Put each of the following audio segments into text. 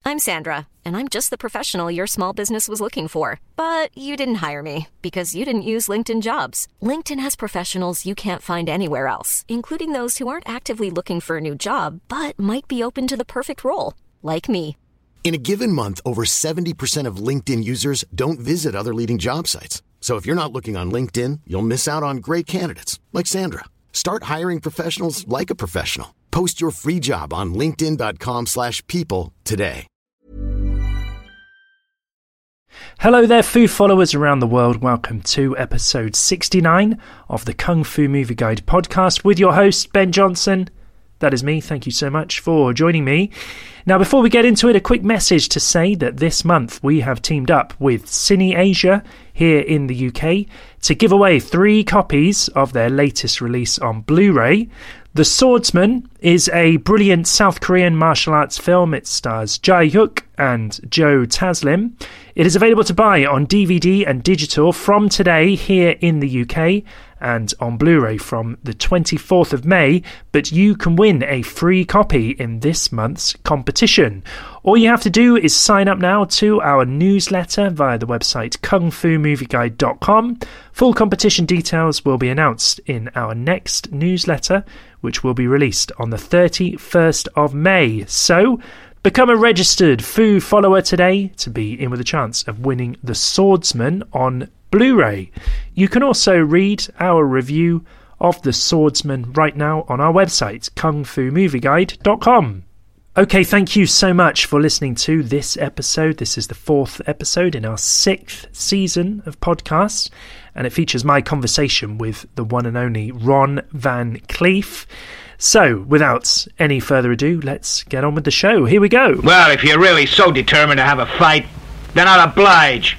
I'm Sandra, and I'm just the professional your small business was looking for. But you didn't hire me because you didn't use LinkedIn Jobs. LinkedIn has professionals you can't find anywhere else, including those who aren't actively looking for a new job, but might be open to the perfect role, like me. In a given month, over 70% of LinkedIn users don't visit other leading job sites. So if you're not looking on LinkedIn, you'll miss out on great candidates like Sandra. Start hiring professionals like a professional. Post your free job on linkedin.com/people today. Hello there, food followers around the world. Welcome to episode 69 of the Kung Fu Movie Guide podcast with your host, Ben Johnson. That is me. Thank you so much for joining me. Now, before we get into it, a quick message to say that this month we have teamed up with Cine Asia here in the UK to give away 3 copies of their latest release on Blu-ray. The Swordsman is a brilliant South Korean martial arts film. It stars Jae Hyuk and Joe Taslim. It is available to buy on DVD and digital from today here in the UK and on Blu-ray from the 24th of May, but you can win a free copy in this month's competition. All you have to do is sign up now to our newsletter via the website kungfumovieguide.com. Full competition details will be announced in our next newsletter, which will be released on the 31st of May. So, become a registered Fu follower today to be in with a chance of winning The Swordsman on Blu-ray. You can also read our review of The Swordsman right now on our website, kungfumovieguide.com. Okay, thank you so much for listening to this episode. This is the 4th episode in our 6th season of podcasts, and it features my conversation with the one and only Ron Van Cleef. So, without any further ado, let's get on with the show. Here we go. Well, if you're really so determined to have a fight, then I'll oblige.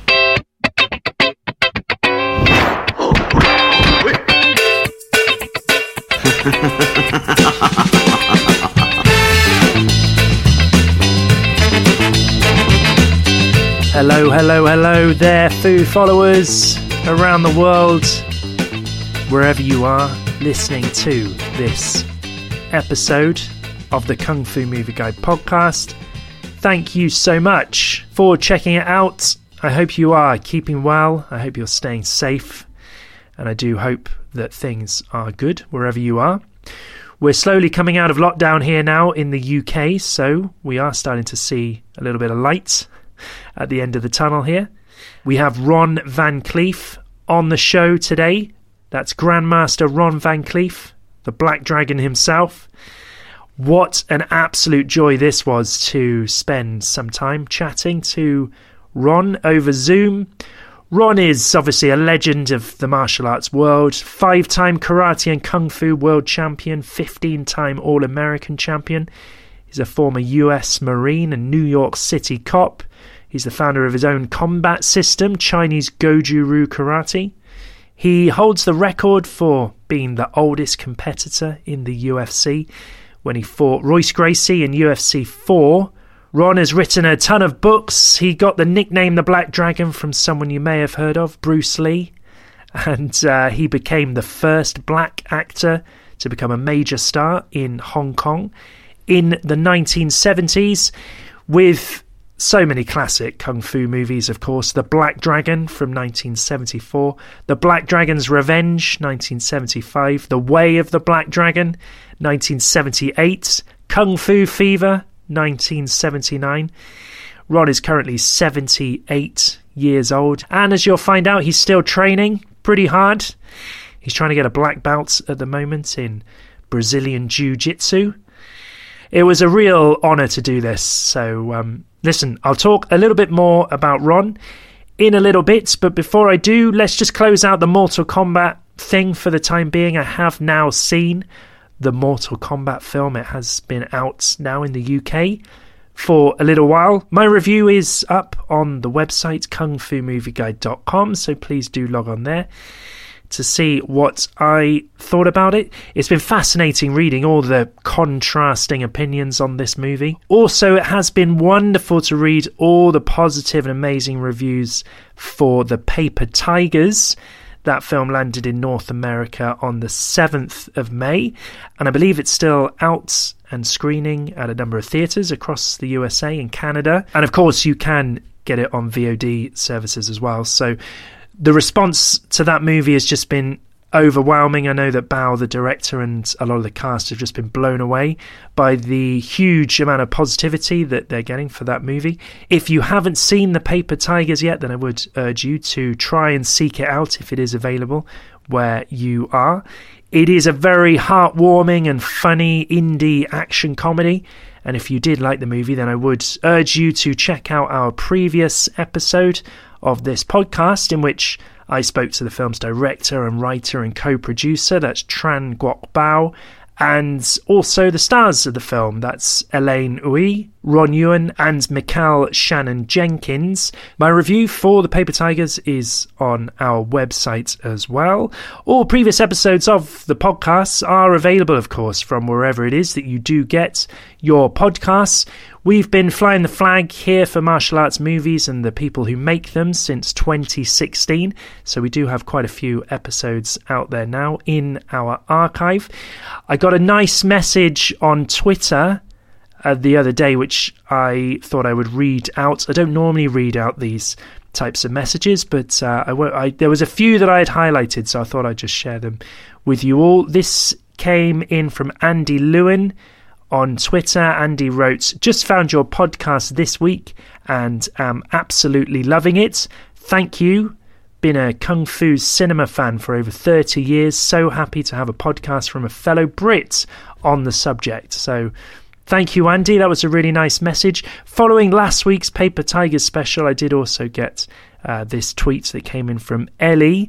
Hello there, food followers around the world, wherever you are listening to this episode of the Kung Fu Movie Guide podcast. Thank you so much for checking it out. I hope you are keeping well. I hope you're staying safe. And I do hope that things are good wherever you are. We're slowly coming out of lockdown here now in the UK, so we are starting to see a little bit of light at the end of the tunnel here. We have Ron Van Cleef on the show today. That's Grandmaster Ron Van Cleef, the Black Dragon himself. What an absolute joy this was to spend some time chatting to Ron over Zoom. Ron is obviously a legend of the martial arts world, 5-time karate and kung fu world champion, 15-time All-American champion. He's a former US Marine and New York City cop. He's the founder of his own combat system, Chinese Goju-Ryu Karate. He holds the record for being the oldest competitor in the UFC when he fought Royce Gracie in UFC 4. Ron has written a ton of books. He got the nickname The Black Dragon from someone you may have heard of, Bruce Lee. And he became the first black actor to become a major star in Hong Kong in the 1970s, with so many classic kung fu movies, of course. The Black Dragon from 1974, The Black Dragon's Revenge, 1975, The Way of the Black Dragon, 1978, Kung Fu Fever, 1979. Ron is currently 78 years old, and as you'll find out, he's still training pretty hard. He's trying to get a black belt at the moment in Brazilian Jiu-Jitsu. It was a real honour to do this, so listen, I'll talk a little bit more about Ron in a little bit, but before I do, let's just close out the Mortal Kombat thing for the time being. I have now seen the Mortal Kombat film. It has been out now in the UK for a little while. My review is up on the website kungfumovieguide.com, so please do log on there to see what I thought about it. It's been fascinating reading all the contrasting opinions on this movie. Also, it has been wonderful to read all the positive and amazing reviews for The Paper Tigers. That film landed in North America on the 7th of May, and I believe it's still out and screening at a number of theatres across the USA and Canada. And of course, you can get it on VOD services as well. So the response to that movie has just been overwhelming. I know that Bao, the director, and a lot of the cast have just been blown away by the huge amount of positivity that they're getting for that movie. If you haven't seen The Paper Tigers yet, then I would urge you to try and seek it out if it is available where you are. It is a very heartwarming and funny indie action comedy. And if you did like the movie, then I would urge you to check out our previous episode of this podcast, in which I spoke to the film's director and writer and co-producer, that's Tran Ngoc Bao, and also the stars of the film, that's Elaine Uy, Ron Ewan, and Mikhail Shannon Jenkins. My review for The Paper Tigers is on our website as well. All previous episodes of the podcasts are available, of course, from wherever it is that you do get your podcasts. We've been flying the flag here for martial arts movies and the people who make them since 2016, so we do have quite a few episodes out there now in our archive. I got a nice message on Twitter the other day, which I thought I would read out. I don't normally read out these types of messages, but there was a few that I had highlighted, so I thought I'd just share them with you all. This came in from Andy Lewin on Twitter. Andy wrote, "Just found your podcast this week and am absolutely loving it. Thank you. Been a Kung Fu cinema fan for over 30 years. So happy to have a podcast from a fellow Brit on the subject." So thank you, Andy. That was a really nice message. Following last week's Paper Tigers special, I did also get this tweet that came in from Ellie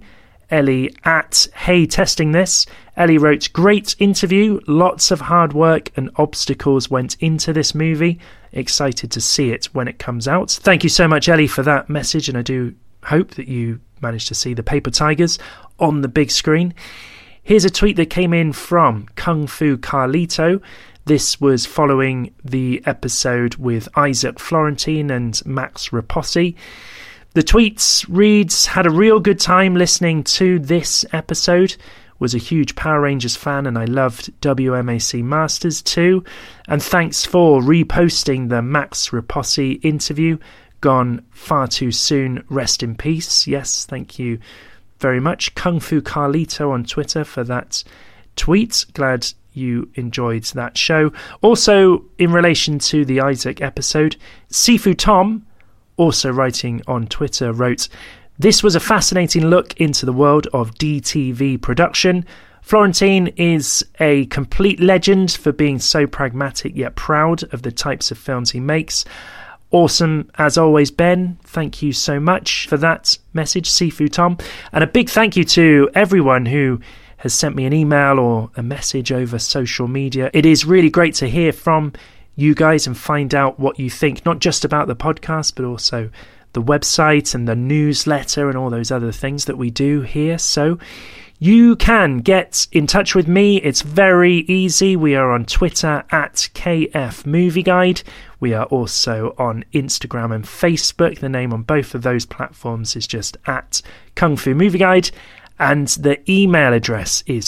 at Hey Testing This. Ellie wrote, "Great interview, lots of hard work and obstacles went into this movie. Excited to see it when it comes out." Thank you so much, Ellie, for that message, and I do hope that you managed to see The Paper Tigers on the big screen. Here's a tweet that came in from Kung Fu Carlito. This was following the episode with Isaac Florentine and Max Raposi. The tweet reads, "Had a real good time listening to this episode. Was a huge Power Rangers fan and I loved WMAC Masters too. And thanks for reposting the Max Raposi interview. Gone far too soon. Rest in peace." Yes, thank you very much, Kung Fu Carlito on Twitter, for that tweet. Glad you enjoyed that show. Also, in relation to the Isaac episode, Sifu Tom, also writing on Twitter, wrote, "This was a fascinating look into the world of DTV production. Florentine is a complete legend for being so pragmatic yet proud of the types of films he makes. Awesome as always, Ben." Thank you so much for that message, Sifu Tom. And a big thank you to everyone who has sent me an email or a message over social media. It is really great to hear from you guys and find out what you think, not just about the podcast, but also the website and the newsletter and all those other things that we do here. So you can get in touch with me. It's very easy. We are on Twitter at KF Movie Guide. We are also on Instagram and Facebook. The name on both of those platforms is just at Kung Fu Movie Guide. And the email address is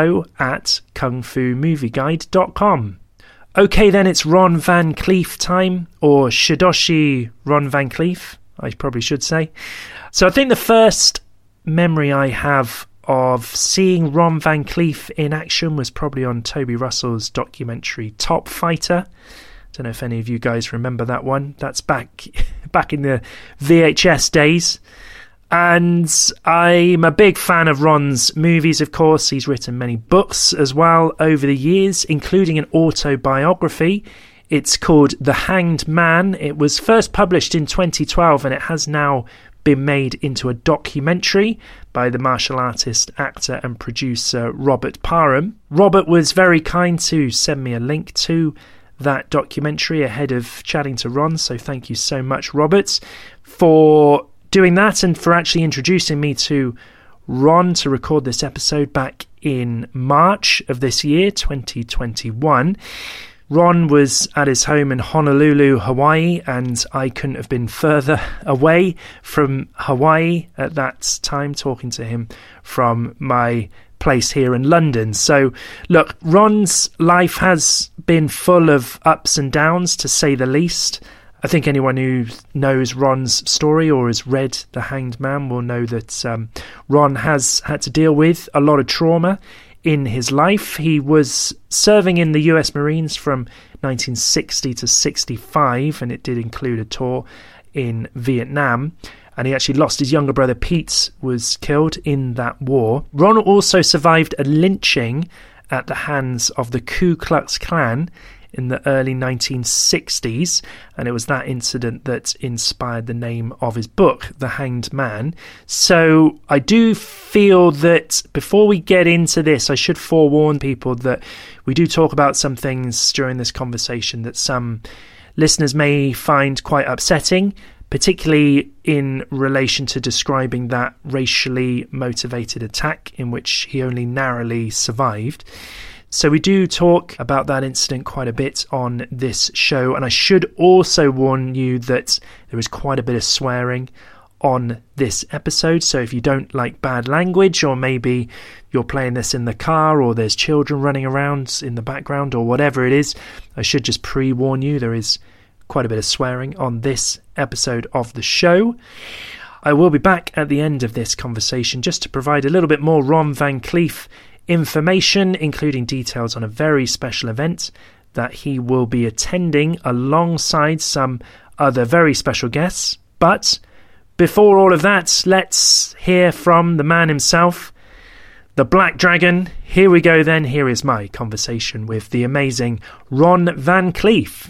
hello@kungfumovieguide.com. Okay, then it's Ron Van Cleef time, or Shidoshi Ron Van Cleef, I probably should say. So I think the first memory I have of seeing Ron Van Cleef in action was probably on Toby Russell's documentary Top Fighter. I don't know if any of you guys remember that one. That's back in the VHS days. And I'm a big fan of Ron's movies, of course. He's written many books as well over the years, including an autobiography. It's called The Hanged Man. It was first published in 2012 and it has now been made into a documentary by the martial artist, actor and producer Robert Parham. Robert was very kind to send me a link to that documentary ahead of chatting to Ron, so thank you so much, Robert, for doing that and for actually introducing me to Ron to record this episode back in March of this year, 2021. Ron was at his home in Honolulu, Hawaii, and I couldn't have been further away from Hawaii at that time, talking to him from my place here in London. So, look, Ron's life has been full of ups and downs, to say the least. I think anyone who knows Ron's story or has read The Hanged Man will know that Ron has had to deal with a lot of trauma in his life. He was serving in the US Marines from 1960 to 65, and it did include a tour in Vietnam. And he actually lost his younger brother. Pete was killed in that war. Ron also survived a lynching at the hands of the Ku Klux Klan in the early 1960s, and it was that incident that inspired the name of his book, The Hanged Man. So I do feel that before we get into this, I should forewarn people that we do talk about some things during this conversation that some listeners may find quite upsetting, particularly in relation to describing that racially motivated attack in which he only narrowly survived. So we do talk about that incident quite a bit on this show, and I should also warn you that there is quite a bit of swearing on this episode. So if you don't like bad language, or maybe you're playing this in the car, or there's children running around in the background, or whatever it is, I should just pre-warn you there is quite a bit of swearing on this episode of the show. I will be back at the end of this conversation just to provide a little bit more Ron Van Cleef information, including details on a very special event that he will be attending alongside some other very special guests. But before all of that, let's hear from the man himself, the Black Dragon. Here we go then. Here is my conversation with the amazing Ron Van Cleef.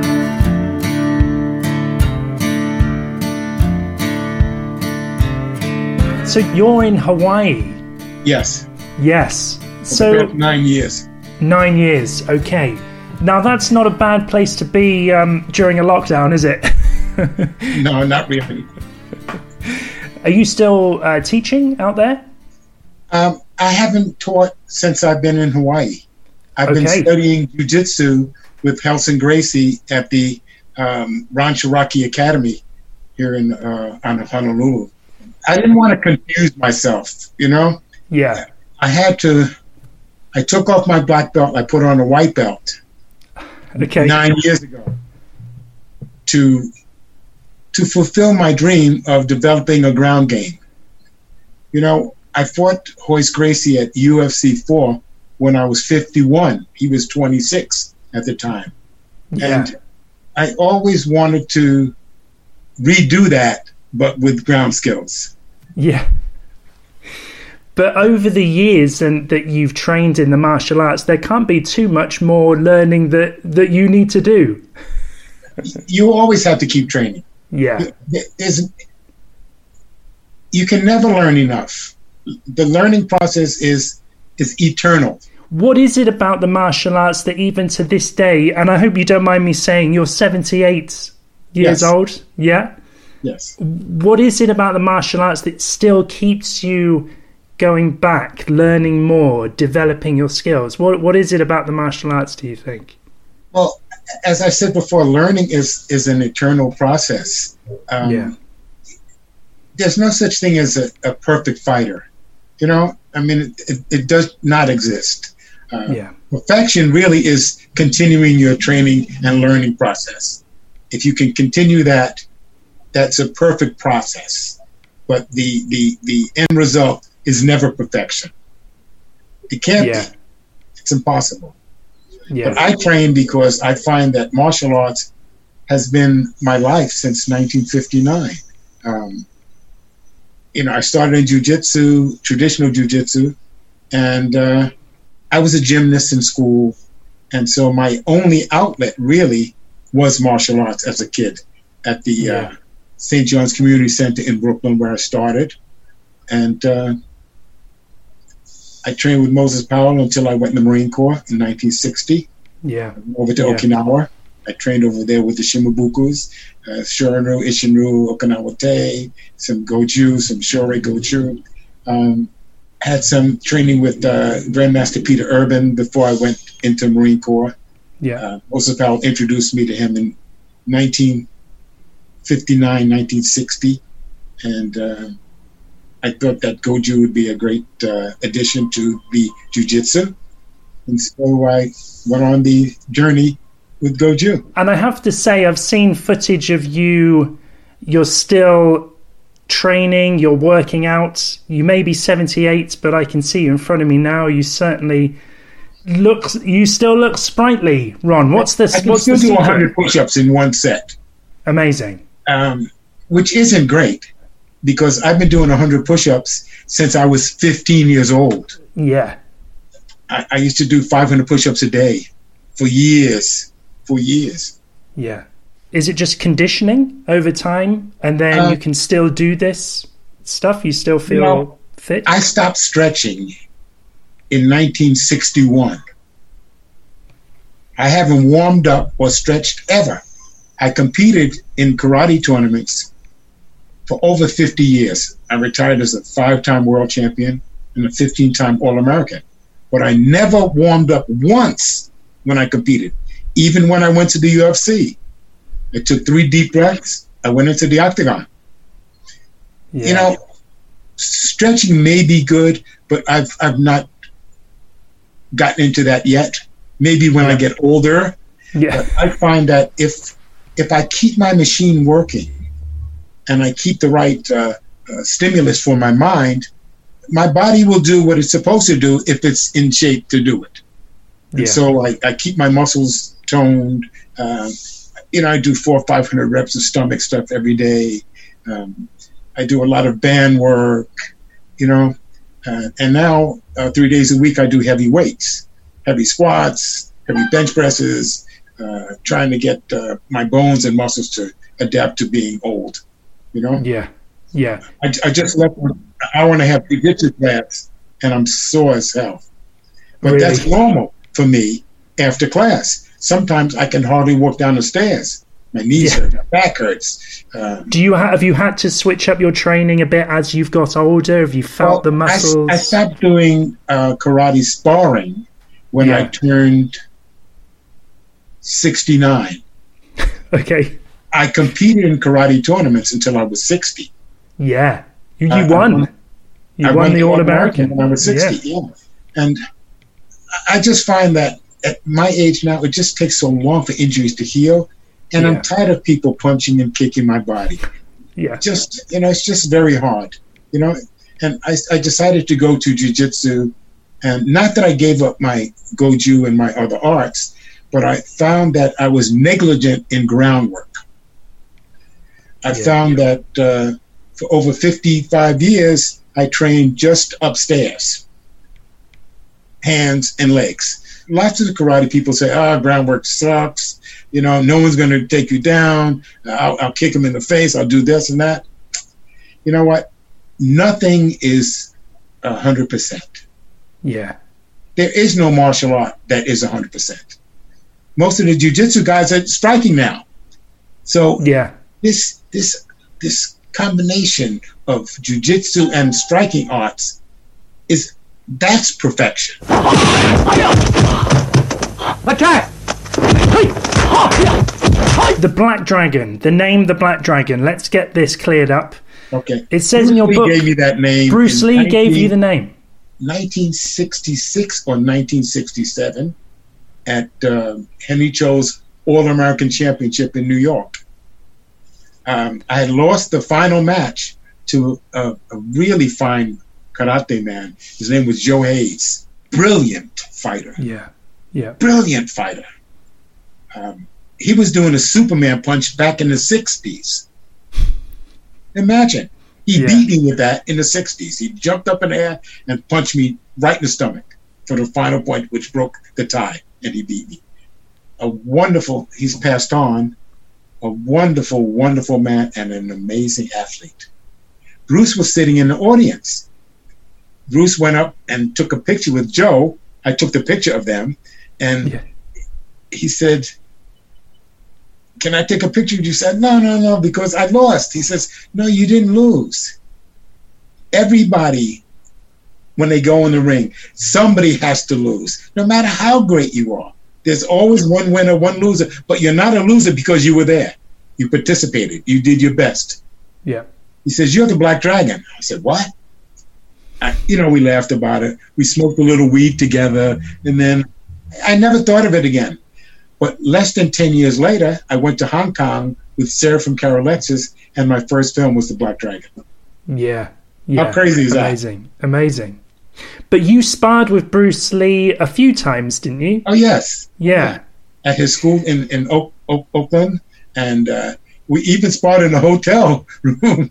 So you're in Hawaii? Yes. Yes. So about 9 years. 9 years. Okay. Now that's not a bad place to be during a lockdown, is it? No, not really. Are you still teaching out there? I haven't taught since I've been in Hawaii. I've been studying jiu-jitsu with Helson Gracie at the Ron Shiraki Academy here in on Honolulu. I didn't want to confuse myself, you know? Yeah. I took off my black belt, I put on a white belt 9 years ago to fulfill my dream of developing a ground game. You know, I fought Royce Gracie at UFC 4 when I was 51. He was 26 at the time. Yeah. And I always wanted to redo that, but with ground skills. Yeah. But over the years and that you've trained in the martial arts, there can't be too much more learning that you need to do. You always have to keep training. Yeah. You can never learn enough. The learning process is eternal. What is it about the martial arts that even to this day, and I hope you don't mind me saying, you're 78 years old, yeah? Yes. What is it about the martial arts that still keeps you going back, learning more, developing your skills? What is it about the martial arts, do you think? Well, as I said before, learning is an eternal process. There's no such thing as a perfect fighter. You know, I mean, it does not exist. Perfection really is continuing your training and learning process. If you can continue that, that's a perfect process. But the end result is never perfection. It can't be. It's impossible. Yeah. But I train because I find that martial arts has been my life since 1959. I started in jiu-jitsu, traditional jiu-jitsu, and I was a gymnast in school. And so my only outlet really was martial arts as a kid at the St. John's Community Center in Brooklyn, where I started. And I trained with Moses Powell until I went in the Marine Corps in 1960. Yeah. Over to Okinawa. I trained over there with the Shimabukus, Shorin-ryu, Isshin-ryu, Okinawa-te, some Goju, some Shorei Goju. Had some training with Grandmaster Peter Urban before I went into Marine Corps. Yeah. Joseph Powell introduced me to him in 1959, 1960. And I thought that Goju would be a great addition to the jiu-jitsu. And so I went on the journey with Goju. And I have to say, I've seen footage of you. You're still training, you're working out. You may be 78, but I can see you in front of me now. You certainly you still look sprightly, Ron. What's this? I can still do 100 push-ups in one set. Amazing. Which isn't great, because I've been doing 100 push-ups since I was 15 years old. Yeah. I used to do 500 push-ups a day for years. Yeah. Is it just conditioning over time, and then you can still do this stuff? You still feel fit? I stopped stretching in 1961. I haven't warmed up or stretched ever. I competed in karate tournaments for over 50 years. I retired as a 5-time world champion and a 15-time All-American. But I never warmed up once when I competed. Even when I went to the UFC, I took 3 deep breaths. I went into the octagon. Yeah. Stretching may be good, but I've not gotten into that yet. Maybe when I get older. Yeah. But I find that if I keep my machine working and I keep the right stimulus for my mind, my body will do what it's supposed to do if it's in shape to do it. And so I keep my muscles toned. I do 400 or 500 reps of stomach stuff every day. I do a lot of band work, and now 3 days a week I do heavy weights, heavy squats, heavy bench presses, trying to get my bones and muscles to adapt to being old, Yeah. I just left an hour and a half jiu-jitsu class, and I'm sore as hell. But Really? That's normal for me after class. Sometimes I can hardly walk down the stairs. My knees hurt, my back hurts. Have you had to switch up your training a bit as you've got older? Have you felt the muscles? I stopped doing karate sparring when I turned 69. Okay. I competed in karate tournaments until I was 60. Yeah. You won. You won the All-American when I was 60, yeah. And I just find that at my age now, it just takes so long for injuries to heal. And I'm tired of people punching and kicking my body. Yeah. It's just very hard, And I decided to go to jiu-jitsu. And not that I gave up my Goju and my other arts, but I found that I was negligent in groundwork. I found that for over 55 years, I trained just upstairs, hands and legs. Lots of the karate people say, groundwork sucks. No one's going to take you down. I'll kick them in the face. I'll do this and that. You know what? Nothing is 100%. Yeah. There is no martial art that is 100%. Most of the jiu-jitsu guys are striking now. So this combination of jiu-jitsu and striking arts that's perfection. Attack! The Black Dragon, the name The Black Dragon. Let's get this cleared up. Okay. It says in your book, gave me that name. Bruce Lee gave you the name. 1966 or 1967 at Henry Cho's All-American Championship in New York. I had lost the final match to a really fine karate man. His name was Joe Hayes. Brilliant fighter. Yeah. Brilliant fighter. He was doing a Superman punch back in the 60s. Imagine. He beat me with that in the 60s. He jumped up in the air and punched me right in the stomach for the final point, which broke the tie, and he beat me. He's passed on, a wonderful, wonderful man and an amazing athlete. Bruce was sitting in the audience. Bruce went up and took a picture with Joe. I took the picture of them, and he said, "Can I take a picture?" You said, No, because I lost. He says, "No, you didn't lose." Everybody, when they go in the ring, somebody has to lose, no matter how great you are. There's always one winner, one loser, but you're not a loser because you were there. You participated. You did your best. Yeah. He says, you're the Black Dragon. I said, what? We laughed about it. We smoked a little weed together, and then I never thought of it again. But less than 10 years later, I went to Hong Kong with Sarah from Carolexis, and my first film was The Black Dragon. Yeah. How crazy is that? Amazing. But you sparred with Bruce Lee a few times, didn't you? Oh, yes. Yeah. At his school in Oakland, and we even sparred in a hotel room.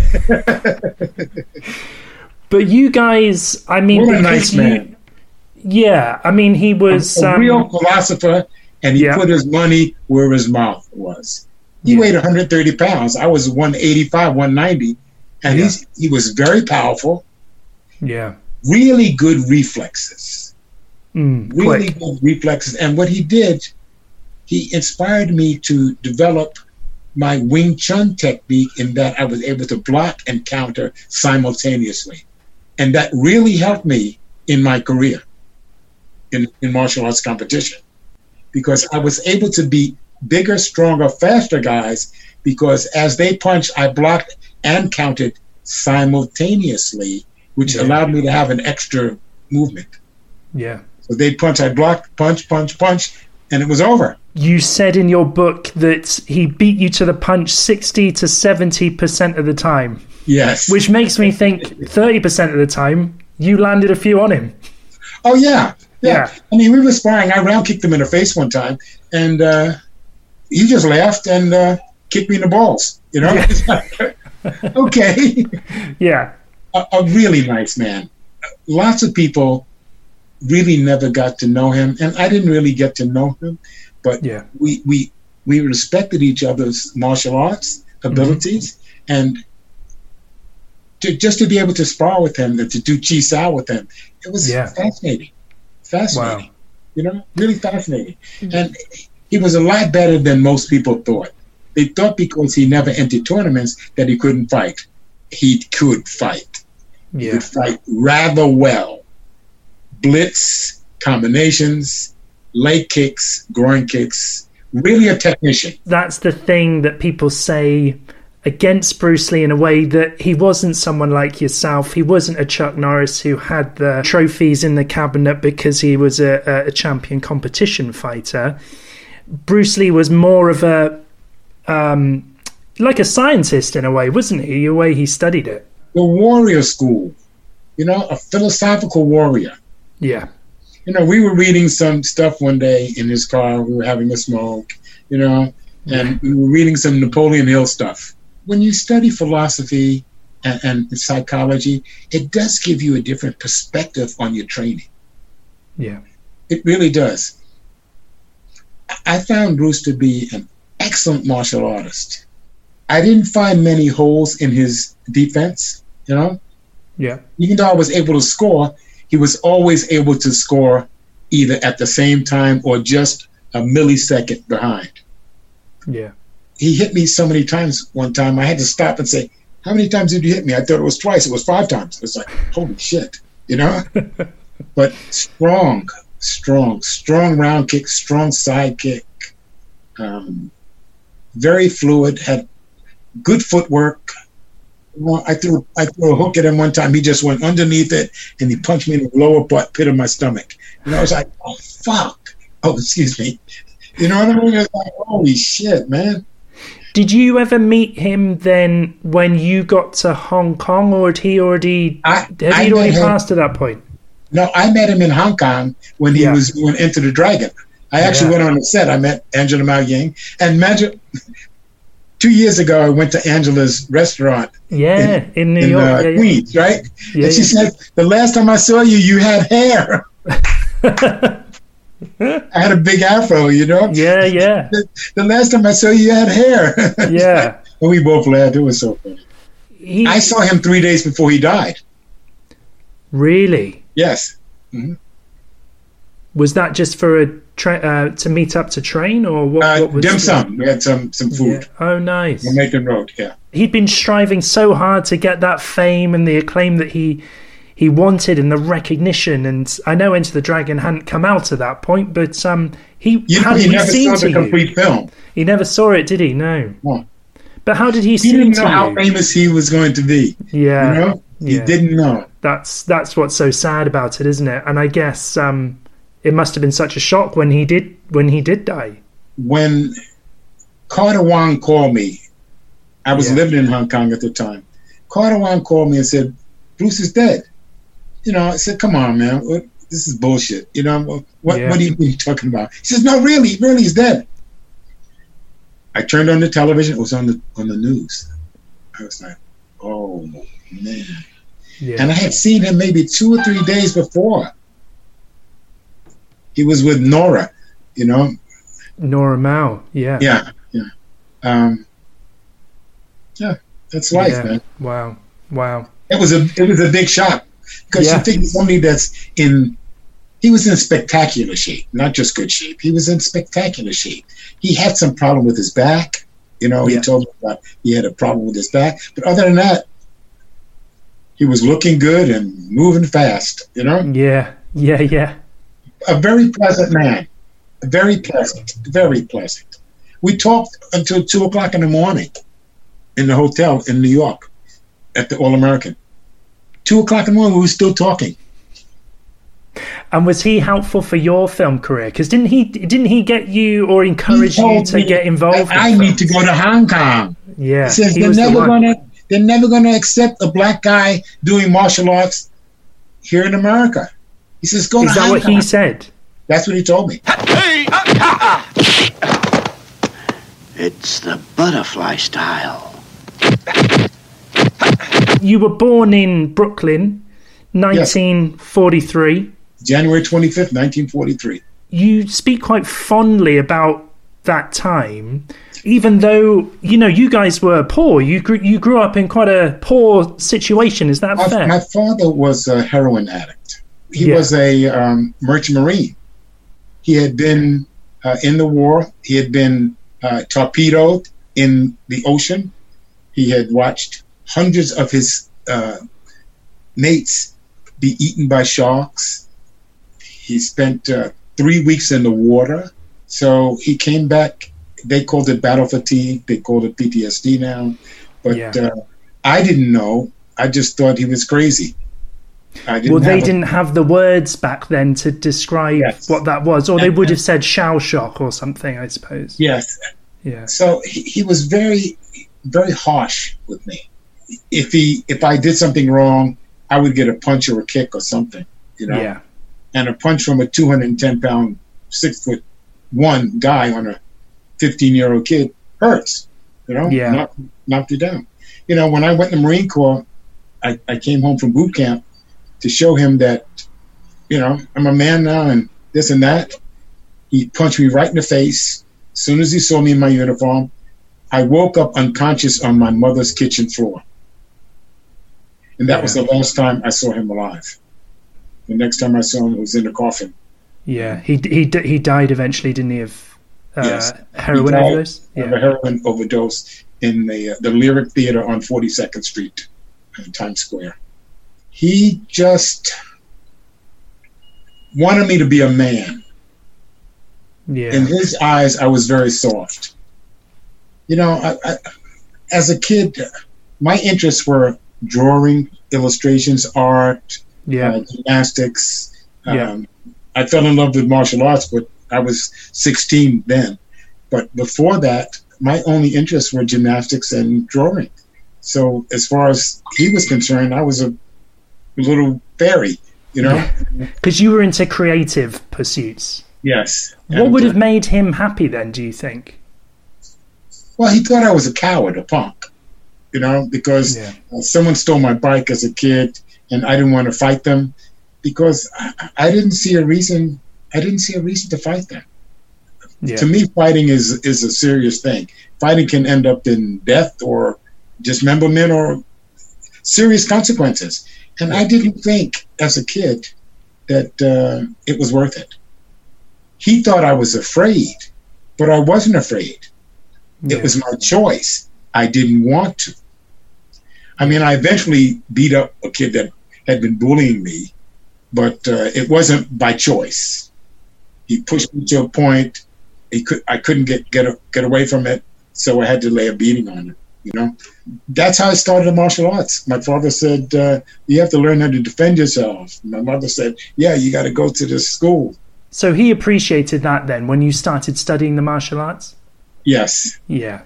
But you guys, I mean... What a nice man. Yeah, I mean, he was... a real philosopher, and he put his money where his mouth was. He weighed 130 pounds. I was 185, 190. And he was very powerful. Yeah. Really good reflexes. Really good reflexes. And what he did, he inspired me to develop my Wing Chun technique in that I was able to block and counter simultaneously. And that really helped me in my career in martial arts competition, because I was able to beat bigger, stronger, faster guys, because as they punched, I blocked and counted simultaneously, which allowed me to have an extra movement. Yeah. So they punch, I blocked, punch, and it was over. You said in your book that he beat you to the punch 60 to 70% of the time. Yes. Which makes me think 30% of the time you landed a few on him. Oh, yeah. I mean, we were sparring. I round kicked him in the face one time, and he just laughed and kicked me in the balls. It's like, okay. Yeah. A really nice man. Lots of people really never got to know him, and I didn't really get to know him, but we respected each other's martial arts abilities, and just to be able to spar with him, to do Chi Sao with him, it was fascinating. Wow. Really fascinating. And he was a lot better than most people thought. They thought because he never entered tournaments that he couldn't fight. He could fight. He could fight rather well. Blitz, combinations, leg kicks, groin kicks. Really a technician. That's the thing that people say against Bruce Lee, in a way, that he wasn't someone like yourself. He wasn't a Chuck Norris who had the trophies in the cabinet because he was a champion competition fighter. Bruce Lee was more of a like a scientist in a way, wasn't he? The way he studied it. The warrior school, a philosophical warrior. Yeah. We were reading some stuff one day in his car. We were having a smoke, and we were reading some Napoleon Hill stuff. When you study philosophy and psychology, it does give you a different perspective on your training. Yeah. It really does. I found Bruce to be an excellent martial artist. I didn't find many holes in his defense, Yeah. Even though I was able to score, he was always able to score either at the same time or just a millisecond behind. Yeah. He hit me so many times one time, I had to stop and say, how many times did you hit me? I thought it was twice. It was 5 times. It's like, holy shit, But strong round kick, strong side kick. Very fluid, had good footwork. I threw a hook at him one time. He just went underneath it, and he punched me in the lower pit of my stomach. And I was like, oh, fuck. Oh, excuse me. You know what I mean? It's like, holy shit, man. Did you ever meet him then when you got to Hong Kong, or had he already passed at that point? No, I met him in Hong Kong when he was doing Enter the Dragon. I actually went on the set. I met Angela Mao Ying. And 2 years ago, I went to Angela's restaurant in New York. Queens, right? Yeah, and she said, the last time I saw you, you had hair. I had a big afro, Yeah. The last time I saw you had hair. Yeah. And we both laughed. It was so funny. I saw him 3 days before he died. Really? Yes. Mm-hmm. Was that just for to meet up to train, or what was dim sum? We had some food. Yeah. Oh, nice. On Macon Road, yeah. He'd been striving so hard to get that fame and the acclaim that he he wanted and the recognition. And I know Enter the Dragon hadn't come out at that point, but he never saw the complete film. He never saw it, did he? No. Well, but how did he seem to you? He didn't know how famous he was going to be. Yeah. You know? He didn't know. That's what's so sad about it, isn't it? And I guess it must have been such a shock when he did die. When Carter Wong called me, I was living in Hong Kong at the time. Carter Wong called me and said, "Bruce is dead." You know, I said, "Come on, man, this is bullshit." You know, what do you mean you're talking about? He says, "No, really, he's dead." I turned on the television. It was on the news. I was like, "Oh man!" Yeah. And I had seen him maybe 2 or 3 days before. He was with Nora, you know. Nora Mao, yeah. Yeah. That's life, man. Wow. It was a big shock because you think somebody he was in spectacular shape, not just good shape. He was in spectacular shape. He had some problem with his back. You know, he told me about he had a problem with his back. But other than that, he was looking good and moving fast, you know? Yeah. A very pleasant man. Very pleasant. We talked until 2 o'clock in the morning in the hotel in New York at the All American. 2 o'clock in the morning, we were still talking. And was he helpful for your film career? Because didn't he get you or encourage you to get involved? I need to go to Hong Kong. Yeah. He says they're never gonna accept a black guy doing martial arts here in America. He says, "Go to Hong Kong." Is that what he said? That's what he told me. It's the butterfly style. You were born in Brooklyn, 1943. Yes. January 25th, 1943. You speak quite fondly about that time, even though, you know, you guys were poor. You grew up in quite a poor situation. Is that fair? My father was a heroin addict. He was a merchant marine. He had been in the war. He had been torpedoed in the ocean. He had watched hundreds of his mates be eaten by sharks. He spent 3 weeks in the water. So he came back. They called it battle fatigue. They called it PTSD now. But I didn't know. I just thought he was crazy. They didn't have the words back then to describe what that was. Or they would have said shell shock or something, I suppose. Yes. Yeah. So he was very, very harsh with me. If I did something wrong, I would get a punch or a kick or something, you know? Yeah. And a punch from a 210-pound, 6'1" guy on a 15-year-old kid hurts, you know? Yeah. Knocked you down. You know, when I went in the Marine Corps, I came home from boot camp to show him that, you know, I'm a man now and this and that. He punched me right in the face. As soon as he saw me in my uniform, I woke up unconscious on my mother's kitchen floor. And that was the last time I saw him alive. The next time I saw him, he was in the coffin. Yeah, he died eventually, didn't he, of heroin overdose? Of a heroin overdose in the Lyric Theater on 42nd Street in Times Square. He just wanted me to be a man. Yeah. In his eyes, I was very soft. You know, I as a kid, my interests were drawing, illustrations, art, gymnastics. I fell in love with martial arts, but I was 16 then. But before that, my only interests were gymnastics and drawing. So as far as he was concerned, I was a little fairy, you know? Because you were into creative pursuits. Yes. What would have made him happy then, do you think? Well, he thought I was a coward, a punk, you know, because someone stole my bike as a kid and I didn't want to fight them because I didn't see a reason. I didn't see a reason to fight them. Yeah. To me, fighting is a serious thing. Fighting can end up in death or dismemberment or serious consequences. And I didn't think as a kid that it was worth it. He thought I was afraid, but I wasn't afraid. Yeah. It was my choice. I didn't want to. I mean, I eventually beat up a kid that had been bullying me, but it wasn't by choice. He pushed me to a point I couldn't get away from it, so I had to lay a beating on it. That's how I started the martial arts. My father said, you have to learn how to defend yourself. My mother said, yeah, you got to go to this school. So he appreciated that then when you started studying the martial arts? Yes. Yeah.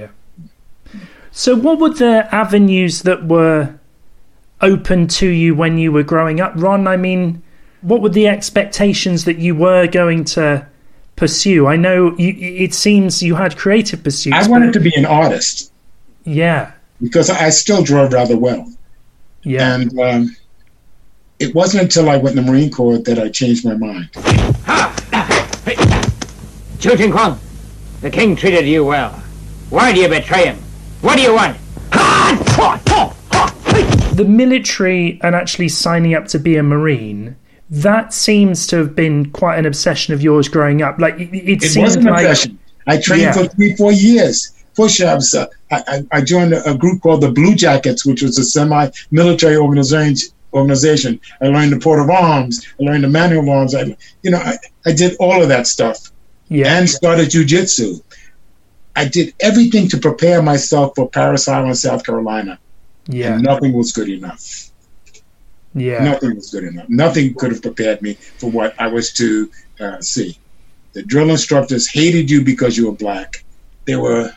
So what were the avenues that were open to you when you were growing up, Ron? I mean, what were the expectations that you were going to pursue? I know it seems you had creative pursuits. I wanted to be an artist. Yeah. Because I still draw rather well. Yeah. And it wasn't until I went in the Marine Corps that I changed my mind. Chu Ting Kwang, the king treated you well. Why do you betray him? What do you want? The military and actually signing up to be a Marine, that seems to have been quite an obsession of yours growing up. Like it was an obsession. I trained for 3-4 years. Push-ups. I joined a group called the Blue Jackets, which was a semi-military organization. I learned the port of arms. I learned the manual of arms. I did all of that stuff. Yeah. And started jiu-jitsu. I did everything to prepare myself for Parris Island, South Carolina. Yeah. And nothing was good enough. Yeah. Nothing was good enough. Nothing could have prepared me for what I was to see. The drill instructors hated you because you were black. There were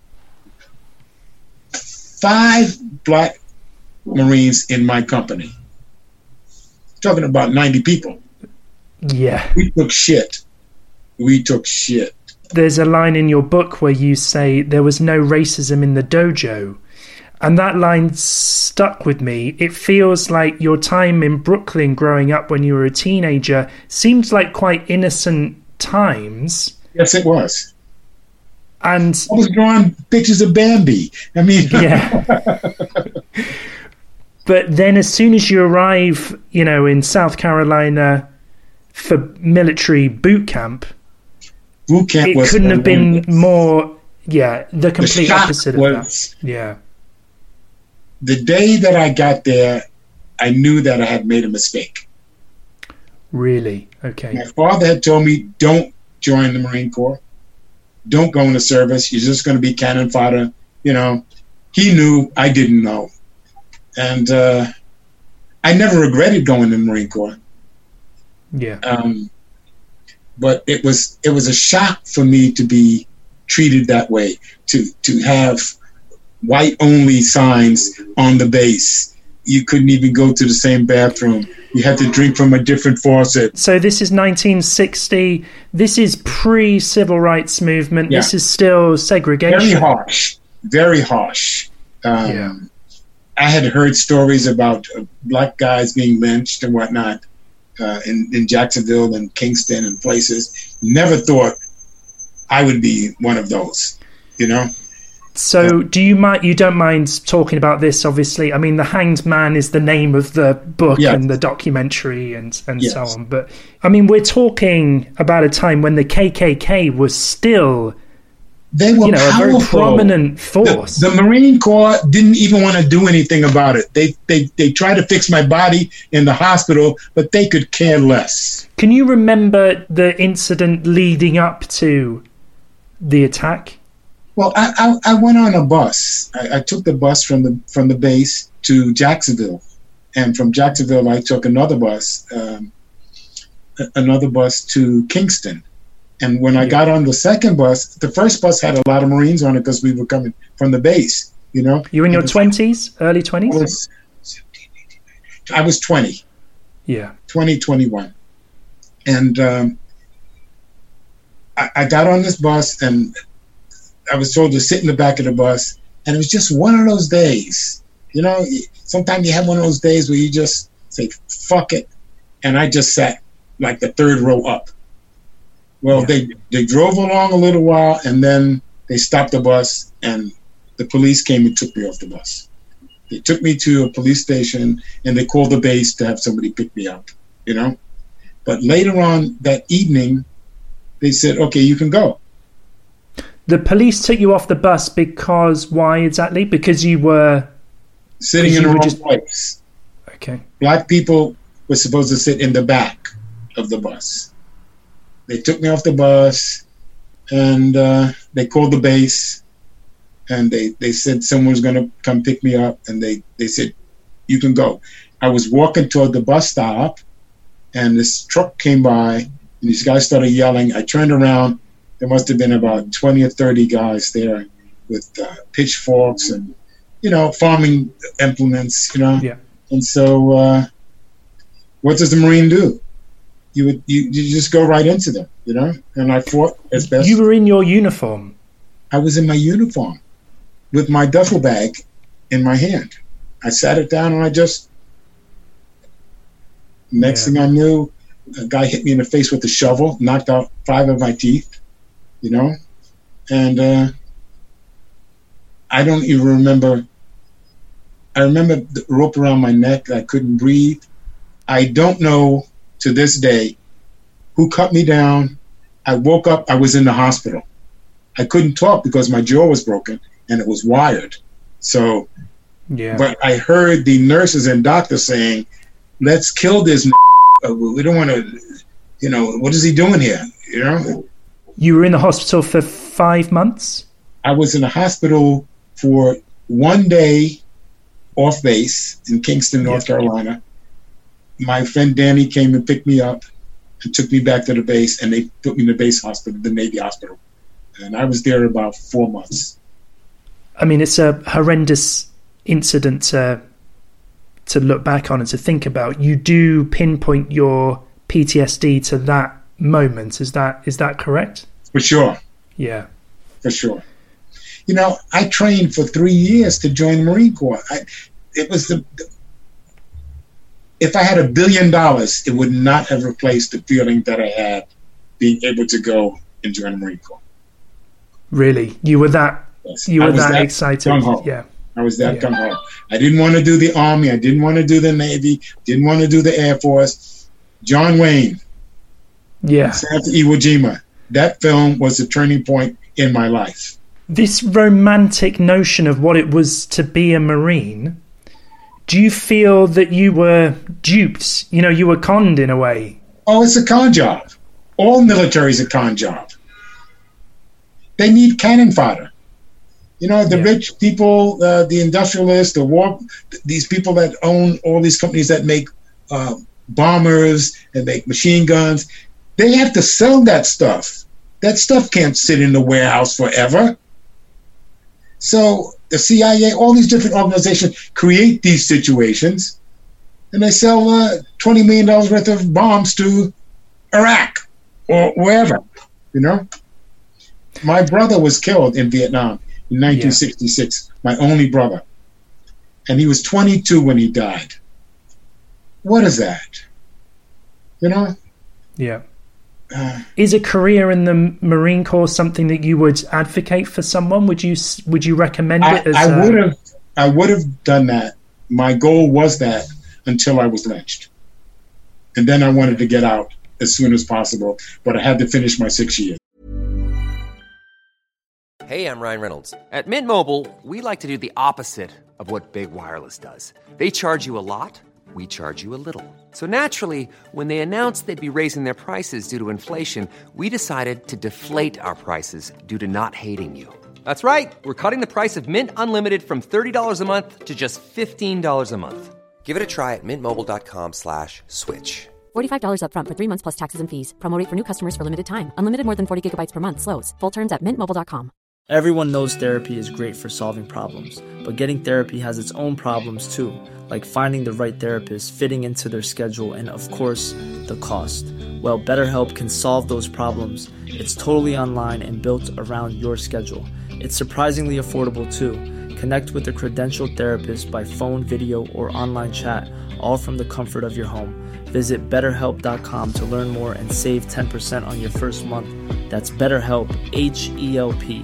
5 black Marines in my company. Talking about 90 people. Yeah. We took shit. There's a line in your book where you say there was no racism in the dojo. And that line stuck with me. It feels like your time in Brooklyn growing up when you were a teenager seemed like quite innocent times. Yes, it was. And I was drawing pictures of Bambi. I mean... Yeah. But then as soon as you arrive, in South Carolina for military boot camp, it couldn't have been more, the complete opposite of that. Yeah. The day that I got there, I knew that I had made a mistake. Really? Okay. My father had told me, don't join the Marine Corps. Don't go in the service. You're just going to be cannon fodder. He knew, I didn't know. And I never regretted going in the Marine Corps. Yeah. But it was a shock for me to be treated that way, to have white only signs on the base. You couldn't even go to the same bathroom. You had to drink from a different faucet. So this is 1960. This is pre-civil rights movement. Yeah. This is still segregation. Very harsh. I had heard stories about black guys being lynched and whatnot in Jacksonville and Kingston and places. Never thought I would be one of those, So you don't mind talking about this, obviously? I mean, The Hanged Man is the name of the book and the documentary and so on. But, I mean, we're talking about a time when the KKK was still... They were powerful. A very prominent force. The Marine Corps didn't even want to do anything about it. They tried to fix my body in the hospital, but they could care less. Can you remember the incident leading up to the attack? Well, I went on a bus. I took the bus from the base to Jacksonville, and from Jacksonville I took another bus to Kingston. And when I got on the second bus, the first bus had a lot of Marines on it because we were coming from the base, You were in your 20s, early 20s? I was 20. Yeah. 20, 21. And I got on this bus and I was told to sit in the back of the bus. And it was just one of those days. Sometimes you have one of those days where you just say, fuck it. And I just sat like the third row up. Well, they drove along a little while, and then they stopped the bus, and the police came and took me off the bus. They took me to a police station, and they called the base to have somebody pick me up, But later on that evening, they said, okay, you can go. The police took you off the bus because why exactly? Because you were... Sitting in the wrong place. Okay. Black people were supposed to sit in the back of the bus. They took me off the bus, and they called the base, and they said someone's going to come pick me up, and they said, you can go. I was walking toward the bus stop, and this truck came by, and these guys started yelling. I turned around. There must have been about 20 or 30 guys there with pitchforks and, farming implements, Yeah. And so what does the Marine do? You just go right into them, and I fought as best. You were in your uniform? I was in my uniform with my duffel bag in my hand. I sat it down, and next thing I knew, a guy hit me in the face with a shovel, knocked out 5 of my teeth, and I don't even remember. I remember the rope around my neck. I couldn't breathe. I don't know to this day who cut me down. I woke up. I was in the hospital. I couldn't talk because my jaw was broken and it was wired. So, but I heard the nurses and doctors saying, let's kill this. We don't want to, what is he doing here? You were in the hospital for 5 months? I was in the hospital for 1 day off base in Kingston, North Carolina. My friend Danny came and picked me up and took me back to the base, and they put me in the base hospital, the Navy hospital. And I was there about 4 months. I mean, it's a horrendous incident to look back on and to think about. You do pinpoint your PTSD to that moment. Is that correct? For sure. Yeah. For sure. I trained for 3 years to join the Marine Corps. If I had $1 billion, it would not have replaced the feeling that I had being able to go and join the Marine Corps. Really? You were that? Yes. You were that excited? Gung-ho. Yeah. I was that gung-ho. I didn't want to do the Army. I didn't want to do the Navy. Didn't want to do the Air Force. John Wayne. Yeah. South to Iwo Jima. That film was a turning point in my life. This romantic notion of what it was to be a Marine, do you feel that you were duped? You were conned in a way? Oh, it's a con job. All military is a con job. They need cannon fodder. The rich people, the industrialists, the war, these people that own all these companies that make bombers and make machine guns, they have to sell that stuff. That stuff can't sit in the warehouse forever. So the CIA, all these different organizations create these situations, and they sell $20 million worth of bombs to Iraq or wherever, My brother was killed in Vietnam in 1966, my only brother. And he was 22 when he died. What is that? Yeah. Is a career in the Marine Corps something that you would advocate for someone? Would you recommend it? I would have done that. My goal was that until I was lynched, and then I wanted to get out as soon as possible. But I had to finish my 6 years. Hey, I'm Ryan Reynolds. At Mint Mobile, we like to do the opposite of what Big Wireless does. They charge you a lot. We charge you a little. So naturally, when they announced they'd be raising their prices due to inflation, we decided to deflate our prices due to not hating you. That's right. We're cutting the price of Mint Unlimited from $30 a month to just $15 a month. Give it a try at mintmobile.com/switch. $45 up front for 3 months plus taxes and fees. Promo rate for new customers for limited time. Unlimited more than 40 gigabytes per month slows. Full terms at mintmobile.com. Everyone knows therapy is great for solving problems, but getting therapy has its own problems too, like finding the right therapist, fitting into their schedule, and of course, the cost. Well, BetterHelp can solve those problems. It's totally online and built around your schedule. It's surprisingly affordable too. Connect with a credentialed therapist by phone, video, or online chat, all from the comfort of your home. Visit BetterHelp.com to learn more and save 10% on your first month. That's BetterHelp, H-E-L-P.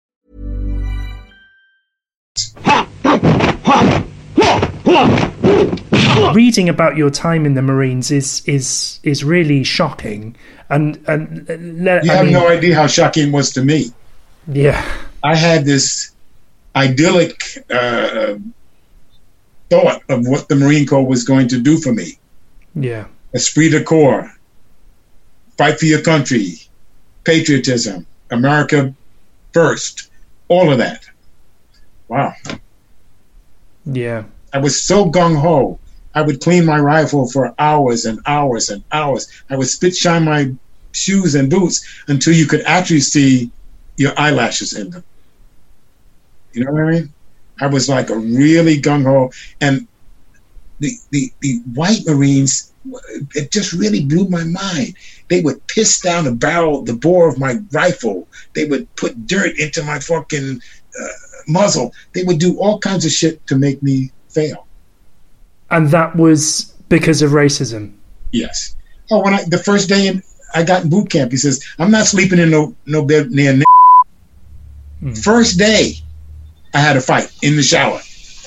Reading about your time in the Marines is really shocking, and you have no idea how shocking it was to me. Yeah, I had this idyllic thought of what the Marine Corps was going to do for me. Yeah. Esprit de corps, fight for your country, patriotism, America first, all of that. Wow. Yeah. I was so gung-ho. I would clean my rifle for hours and hours and hours. I would spit shine my shoes and boots until you could actually see your eyelashes in them. You know what I mean? I was like a really gung-ho. And the white Marines, it just really blew my mind. They would piss down the bore of my rifle. They would put dirt into my fucking muzzle. They would do all kinds of shit to make me fail. And that was because of racism? Yes. Oh, the first day I got in boot camp, he says, I'm not sleeping in no bed near First day, I had a fight in the shower.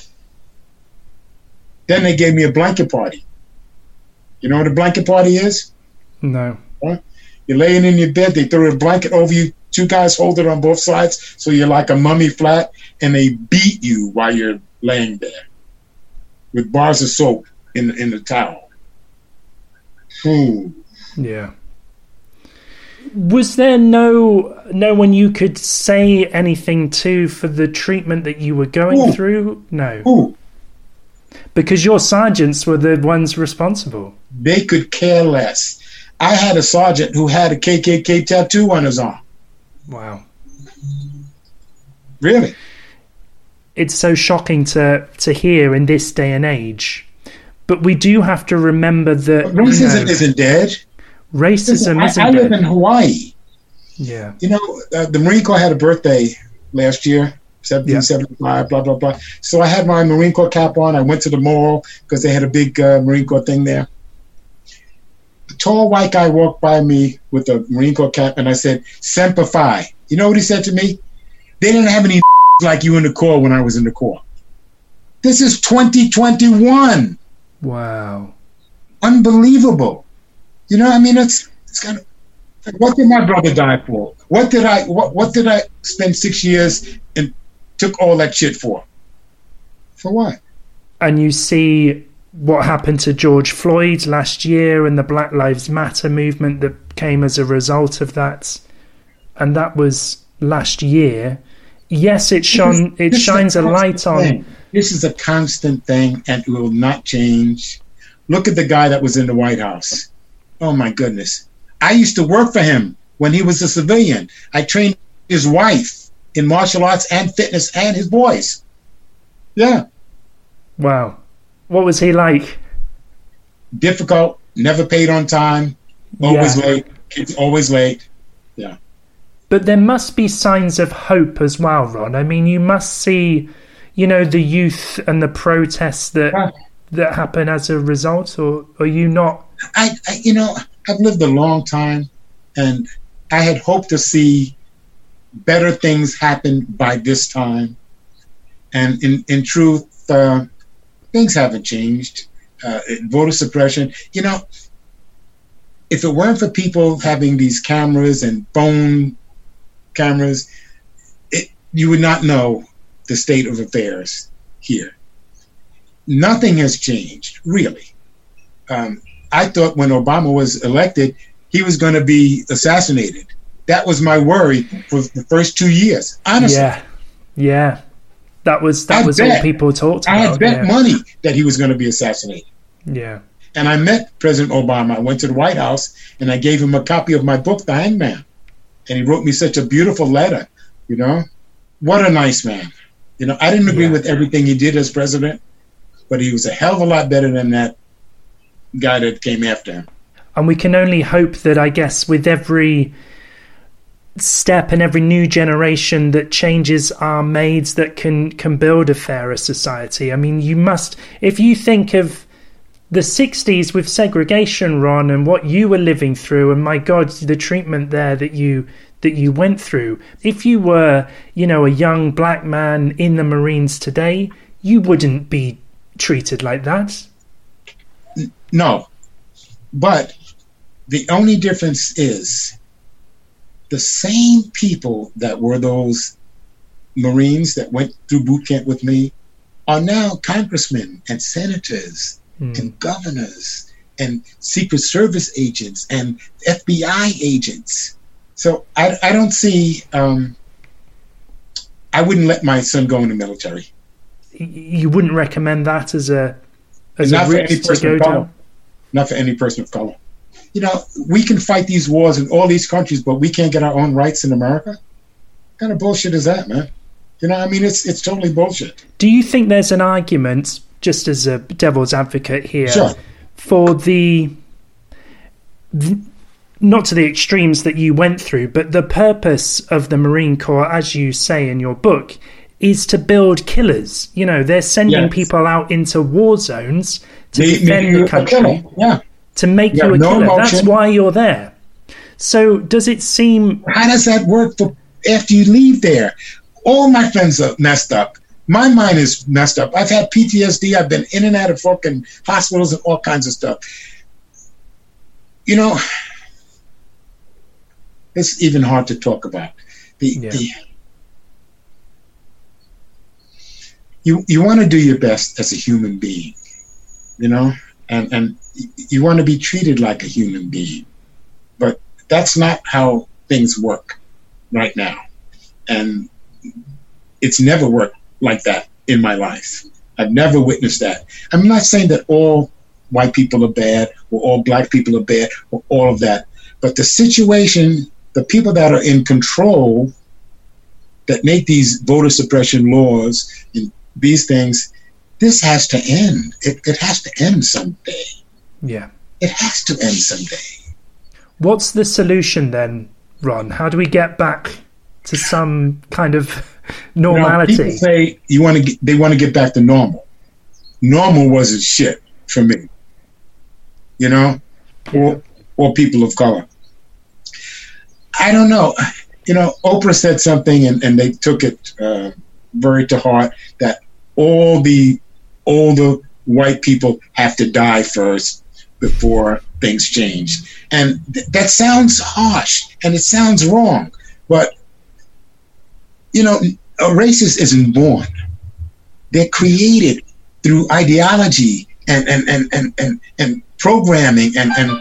Then they gave me a blanket party. You know what a blanket party is? No. Huh? You're laying in your bed, they throw a blanket over you, two guys hold it on both sides, so you're like a mummy flat, and they beat you while you're laying there with bars of soap in the towel. Yeah. Was there no one you could say anything to for the treatment that you were going through? No. Because your sergeants were the ones responsible. They could care less. I had a sergeant who had a KKK tattoo on his arm. Wow. Really? It's so shocking to hear in this day and age. But we do have to remember that racism isn't dead. Racism isn't dead. I live dead. in Hawaii. Yeah. You know, the Marine Corps had a birthday last year, 1775, blah, blah, blah. So I had my Marine Corps cap on. I went to the mall because they had a big Marine Corps thing there. A tall white guy walked by me with a Marine Corps cap, and I said, Semper Fi. You know what he said to me? They didn't have any like you in the Corps when I was in the Corps. This is 2021. Wow. Unbelievable. You know, I mean, it's kind of, what did my brother die for? What did I spend 6 years and took all that shit for? For what? And you see what happened to George Floyd last year and the Black Lives Matter movement that came as a result of that. And that was last year. Yes, it shines a light on. This is a constant thing, and it will not change. Look at the guy that was in the White House. Oh, my goodness. I used to work for him when he was a civilian. I trained his wife in martial arts and fitness and his boys. Yeah. Wow. What was he like? Difficult, never paid on time, always late, kids always late. Yeah. But there must be signs of hope as well, Ron. I mean, you must see, the youth and the protests that happen as a result, or are you not? I've lived a long time, and I had hoped to see better things happen by this time. And in truth, things haven't changed. Voter suppression, if it weren't for people having these cameras and phone cameras, you would not know the state of affairs here. Nothing has changed, really. I thought when Obama was elected, he was going to be assassinated. That was my worry for the first 2 years, honestly. Yeah. That was all people talked about. I had bet money that he was going to be assassinated. Yeah. And I met President Obama. I went to the White House, and I gave him a copy of my book, The Hangman. And he wrote me such a beautiful letter, What a nice man. I didn't agree with everything he did as president, but he was a hell of a lot better than that guy that came after him. And we can only hope that, I guess, with every step and every new generation that changes are made that can build a fairer society. I mean, if you think of the 60s with segregation, Ron, and what you were living through, and my God, the treatment there that you went through, if you were, a young black man in the Marines today, you wouldn't be treated like that. No, but the only difference is the same people that were those Marines that went through boot camp with me are now congressmen and senators and governors and Secret Service agents and FBI agents. So I don't see, I wouldn't let my son go in the military. You wouldn't recommend that as a not route to go down? Not for any person of color. You know, we can fight these wars in all these countries, but we can't get our own rights in America? What kind of bullshit is that, man? You know, I mean, it's totally bullshit. Do you think there's an argument, just as a devil's advocate here, sure, for the not to the extremes that you went through, but the purpose of the Marine Corps, as you say in your book, is to build killers? You know, they're sending people out into war zones to defend the country, to make you a killer. That's why you're there. So does it seem... How does that work for after you leave there? All my friends are messed up. My mind is messed up. I've had PTSD. I've been in and out of fucking hospitals and all kinds of stuff. You know, it's even hard to talk about. You want to do your best as a human being, you know, and you want to be treated like a human being. But that's not how things work right now. And it's never worked like that in my life. I've never witnessed that. I'm not saying that all white people are bad or all black people are bad or all of that. But the situation, the people that are in control that make these voter suppression laws and these things, this has to end. It has to end someday. Yeah. It has to end someday. What's the solution then, Ron? How do we get back to some kind of normality? You know, people say they want to get back to normal. Normal wasn't shit for me. You know, or people of color. I don't know. You know, Oprah said something, and they took it very to heart, that all the older white people have to die first before things change. And that sounds harsh, and it sounds wrong. But, you know, a racist isn't born. They're created through ideology and programming, and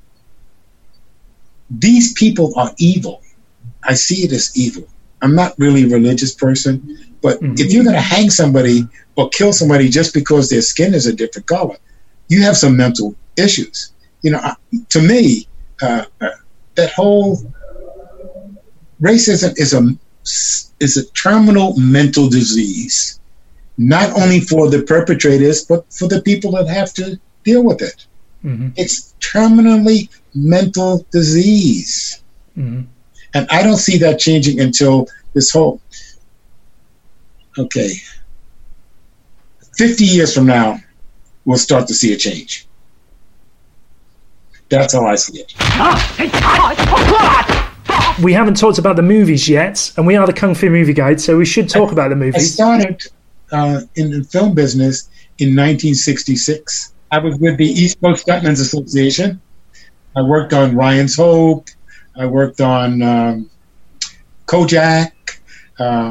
these people are evil. I see it as evil. I'm not really a religious person, but if you're going to hang somebody or kill somebody just because their skin is a different color, you have some mental issues. You know, to me, that whole racism is a terminal mental disease, not only for the perpetrators, but for the people that have to deal with it. It's terminally mental disease. And I don't see that changing until this whole, 50 years from now, we'll start to see a change. That's how I see it. We haven't talked about the movies yet, and we are the Kung Fu Movie Guide, so we should talk about the movies. I started in the film business in 1966. I was with the East Coast Stuntmen's Association. I worked on Ryan's Hope. I worked on Kojak. I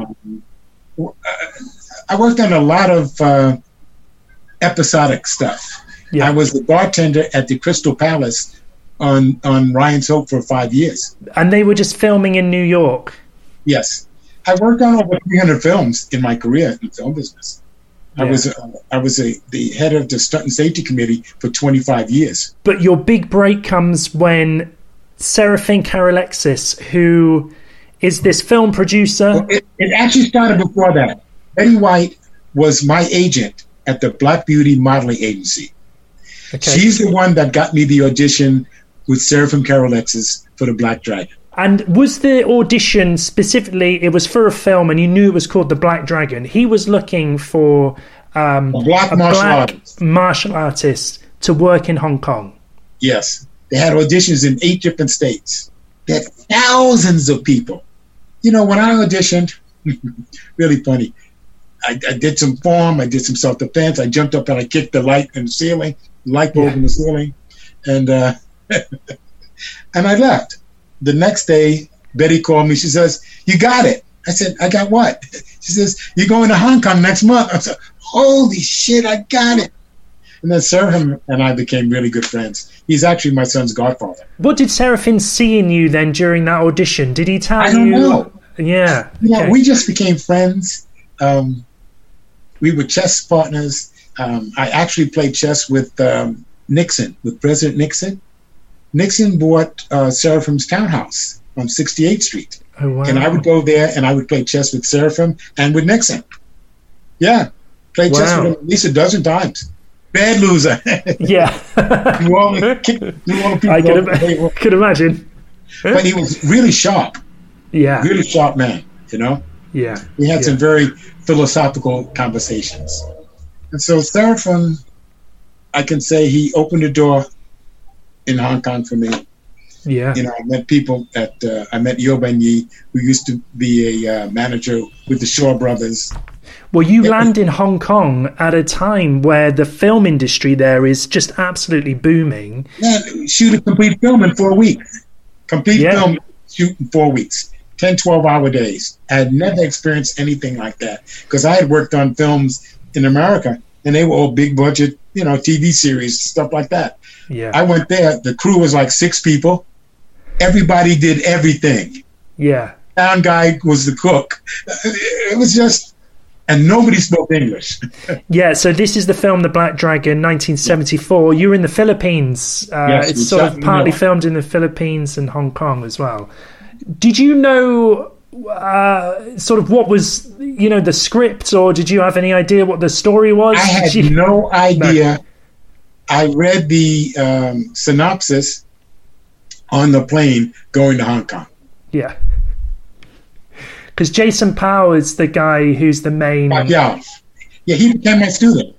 worked on a lot of episodic stuff. I was the bartender at the Crystal Palace on Ryan's Hope for 5 years. And they were just filming in New York? Yes. I worked on over 300 films in my career in the film business. I was the head of the Stunt and Safety Committee for 25 years. But your big break comes when Seraphine Karalexis, who is this film producer... Well, it actually started before that. Betty White was my agent at the Black Beauty Modeling Agency. She's the one that got me the audition with Seraphine Karalexis for The Black Dragon. And was the audition specifically, it was for a film and you knew it was called The Black Dragon. He was looking for a black martial artist to work in Hong Kong. Yes. They had auditions in 8 different states. They had thousands of people. You know, when I auditioned, really funny, I did some form, I did some self-defense, I jumped up and I kicked the light in the ceiling, light bulb in the ceiling, and and I left. The next day, Betty called me. She says, "You got it." I said, I got what? She says, you're going to Hong Kong next month. I said, holy shit, I got it. And then Seraphim and I became really good friends. He's actually my son's godfather. What did Seraphim see in you then during that audition? Did he tell you? I don't know. Yeah. Okay. We just became friends. We were chess partners. I actually played chess with Nixon, with President Nixon. Nixon bought Seraphim's townhouse on 68th Street. Oh, wow. And I would go there and I would play chess with Seraphim and with Nixon. Yeah. Played chess with him at least a dozen times. Bad loser. Yeah. I could imagine. But he was really sharp. Yeah. Really sharp man, you know? Yeah. We had some very philosophical conversations. And so Seraphim, I can say he opened the door in Hong Kong for me. Yeah. You know, I met people I met Yo Ben Yi, who used to be a manager with the Shaw Brothers. Well, you land in Hong Kong at a time where the film industry there is just absolutely booming. Yeah, shoot a complete film in 4 weeks. Film, shoot in 4 weeks. 10, 12-hour days. I had never experienced anything like that because I had worked on films in America, and they were all big budget, you know, TV series, stuff like that. Yeah. I went there. The crew was like 6 people. Everybody did everything. Yeah. Sound guy was the cook. It was just... And nobody spoke English. Yeah, so this is the film The Black Dragon, 1974. You were in the Philippines. Yes, it's sort of partly filmed in the Philippines and Hong Kong as well. Did you know sort of what was, you know, the script, or did you have any idea what the story was? I had no idea. No. I read the synopsis on the plane going to Hong Kong. Yeah. Because Jason Powell is the guy who's the main... Yeah, he became my student.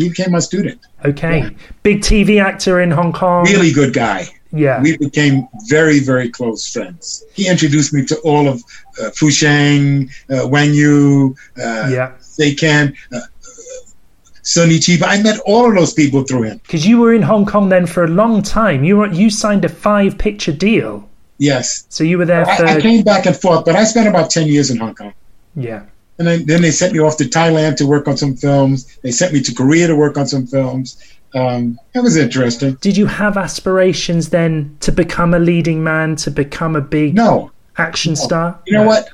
Okay. Yeah. Big TV actor in Hong Kong. Really good guy. Yeah. We became very, very close friends. He introduced me to all of Fu Sheng, Wang Yu, Sei Ken, Sonny Chiba. I met all of those people through him. Because you were in Hong Kong then for a long time. You signed a 5-picture deal. Yes. So you were there for... I came back and forth, but I spent about 10 years in Hong Kong. Yeah. And then they sent me off to Thailand to work on some films. They sent me to Korea to work on some films. It was interesting. Did you have aspirations then to become a leading man, to become a big action star? You know what?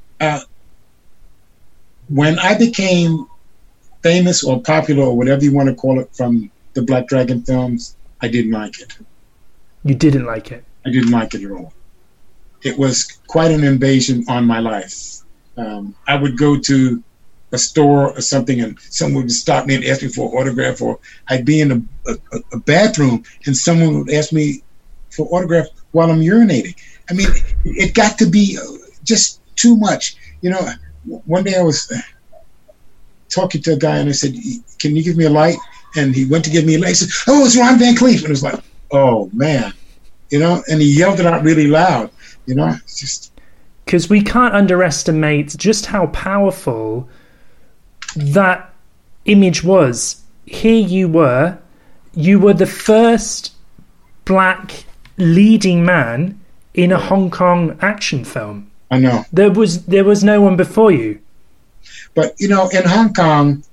When I became famous or popular or whatever you want to call it from the Black Dragon films, I didn't like it. You didn't like it? I didn't like it at all. It was quite an invasion on my life. I would go to a store or something and someone would stop me and ask me for an autograph, or I'd be in a bathroom and someone would ask me for an autograph while I'm urinating. I mean, it got to be just too much. You know, one day I was talking to a guy and I said, can you give me a light? And he went to give me a light. He said, oh, it's Ron Van Cleef. And it was like, oh, man. You know, and he yelled it out really loud. You know, it's just... Because we can't underestimate just how powerful that image was. Here you were the first black leading man in a Hong Kong action film. I know. There was no one before you. But, you know, in Hong Kong,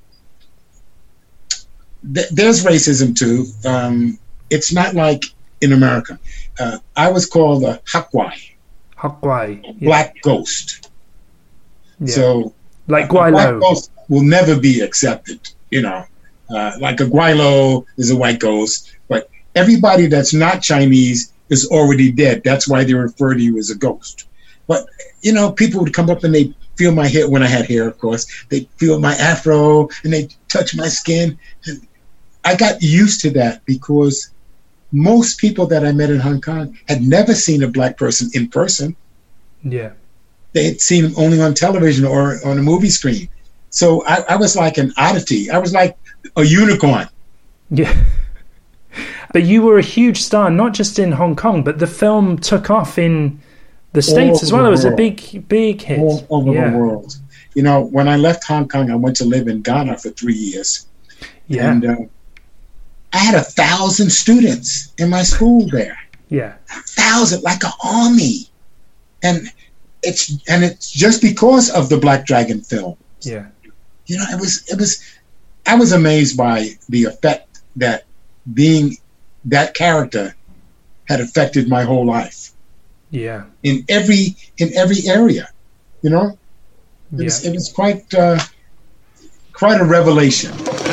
there's racism too. It's not like in America. I was called a Hakwai. Black ghost. Yeah. So, like Guai Lo. Black ghost will never be accepted, you know. Like a Guai Lo is a white ghost, but everybody that's not Chinese is already dead. That's why they refer to you as a ghost. But, you know, people would come up and they'd feel my hair, when I had hair, of course. They'd feel my afro and they'd touch my skin. And I got used to that because most people that I met in Hong Kong had never seen a black person in person. Yeah. They had seen him only on television or on a movie screen. So I was like an oddity. I was like a unicorn. Yeah. But you were a huge star, not just in Hong Kong, but the film took off in the States as well. It was a big hit. All over the world. You know, when I left Hong Kong, I went to live in Ghana for 3 years. Yeah. And I had 1,000 students in my school there. Yeah. 1,000, like an army. And it's just because of the Black Dragon film. Yeah. You know, I was amazed by the effect that being that character had affected my whole life. Yeah. In every area, you know, it was quite a revelation.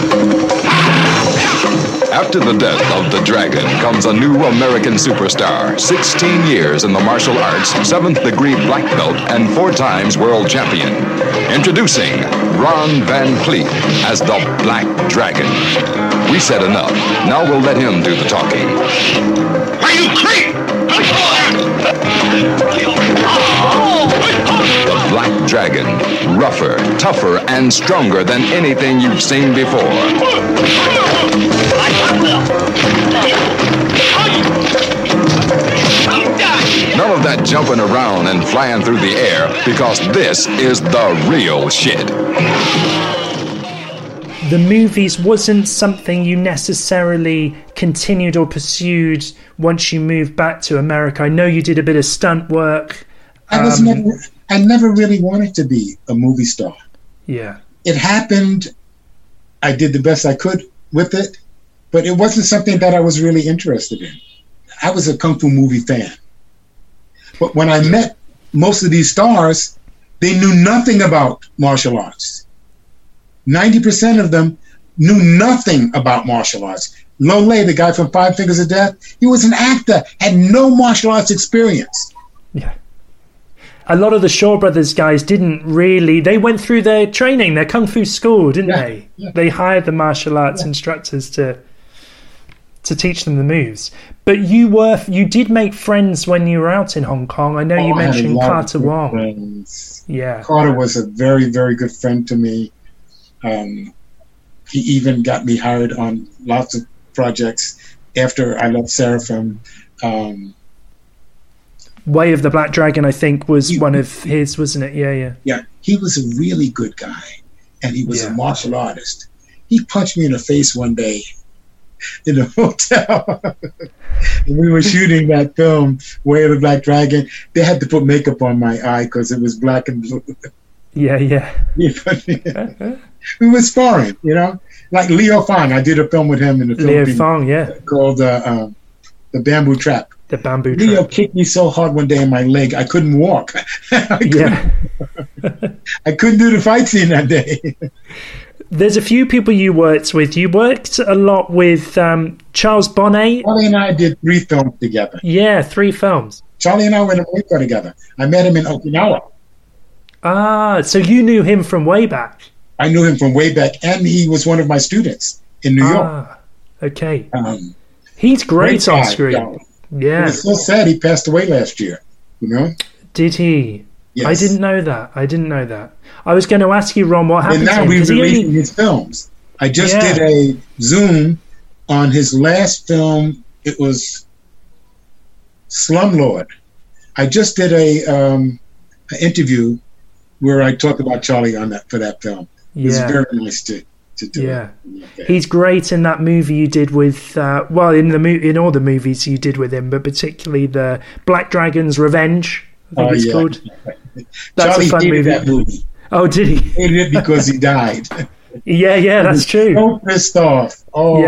After the death of the Dragon comes a new American superstar. 16 years in the martial arts, 7th degree black belt, and 4 times world champion. Introducing Ron Van Cleef as the Black Dragon. We said enough. Now we'll let him do the talking. Are you creep? The Black Dragon. Rougher, tougher, and stronger than anything you've seen before. None of that jumping around and flying through the air, because this is the real shit. The movies wasn't something you necessarily continued or pursued once you moved back to America. I know you did a bit of stunt work. I never really wanted to be a movie star. Yeah. It happened. I did the best I could with it, but it wasn't something that I was really interested in. I was a Kung Fu movie fan. But when I met most of these stars, they knew nothing about martial arts. 90% of them knew nothing about martial arts. Lo Lei, the guy from Five Fingers of Death, he was an actor, had no martial arts experience. Yeah. A lot of the Shaw Brothers guys didn't really... They went through their training, their Kung Fu school, didn't they? Yeah. They hired the martial arts instructors to teach them the moves. But you did make friends when you were out in Hong Kong. I know you mentioned Carter Wong. Friends. Yeah. Carter was a very, very good friend to me. He even got me hired on lots of projects after I left Seraphim. Way of the Black Dragon, I think, was one of his, wasn't it? Yeah. Yeah, he was a really good guy, and he was a martial artist. He punched me in the face one day in a hotel. We were shooting that film, Way of the Black Dragon. They had to put makeup on my eye because it was black and blue. Yeah. We were sparring, you know? Like Leo Fong. I did a film with him in the Philippines. Leo Fong, yeah. Called The Bamboo Trap. The Bamboo Leo Trap. kicked me so hard one day in my leg, I couldn't walk. I couldn't do the fight scene that day. There's a few people you worked with. You worked a lot with Charles Bonnet. Charlie and I did 3 films together. Yeah, 3 films. Charlie and I went to America together. I met him in Okinawa. Ah, so you knew him from way back. I knew him from way back, and he was one of my students in New York. Okay. He's great on screen. Yeah. It was so sad he passed away last year, you know? Did he? Yes. I didn't know that. I was going to ask you, Ron, what happened to him. And now we're releasing his films. I just did a Zoom on his last film. It was Slumlord. I just did an interview where I talked about Charlie for that film. It was very nice to do. Yeah, he's great in that movie you did with. In all the movies you did with him, but particularly the Black Dragon's Revenge. I think it's called. That's Charlie a fun hated movie. that movie. Oh, did he? He hated it because he died. Yeah, that's true. So pissed off.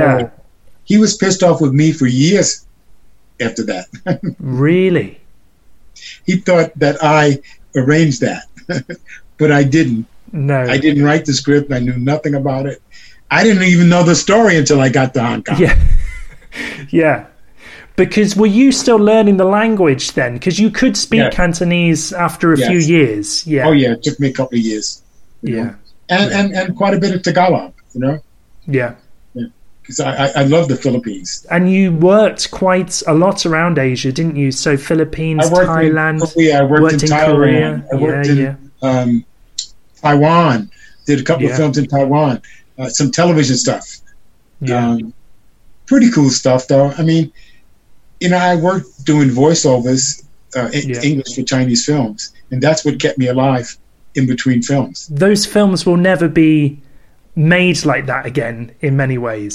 He was pissed off with me for years after that. Really? He thought that I arranged that, but I didn't. No. I didn't write the script. I knew nothing about it. I didn't even know the story until I got to Hong Kong. Yeah. Because were you still learning the language then? Because you could speak Cantonese after a few years. Yeah. Oh, yeah. It took me a couple of years. You know? And quite a bit of Tagalog, you know? Yeah. Because I love the Philippines. And you worked quite a lot around Asia, didn't you? So Philippines, Thailand. I worked in Thailand. I worked in Taiwan. Did a couple of films in Taiwan. Some television stuff. Yeah. Pretty cool stuff, though. I mean, you know, I worked doing voiceovers in English for Chinese films, and that's what kept me alive in between films. Those films will never be made like that again in many ways.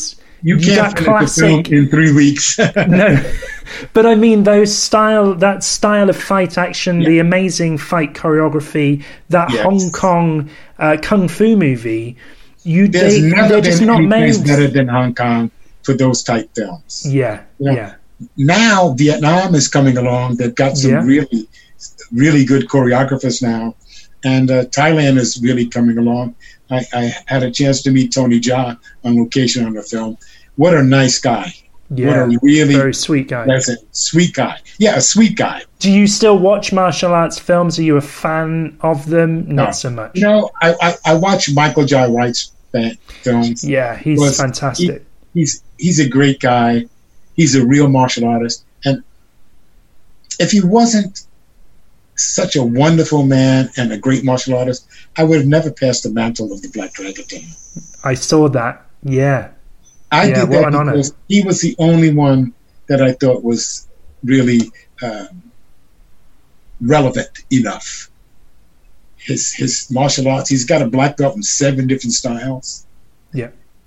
You can't finish the film in 3 weeks. No, but I mean that style of fight action, the amazing fight choreography, that Hong Kong kung fu movie. There's never been anything better than Hong Kong for those type films. Yeah, Now Vietnam is coming along. They've got some really, really good choreographers now, and Thailand is really coming along. I had a chance to meet Tony Jaa on location on the film. What a nice guy. Yeah, what a really very sweet guy. Sweet guy. Yeah, a sweet guy. Do you still watch martial arts films? Are you a fan of them? Not so much. I watch Michael Jai White's films. Yeah, he's fantastic. He's a great guy. He's a real martial artist. And if he wasn't such a wonderful man and a great martial artist, I would have never passed the mantle of the Black Dragon to him. I saw that. Yeah. I did that because he was the only one that I thought was really relevant enough. His martial arts, he's got a black belt in 7 different styles. Yeah.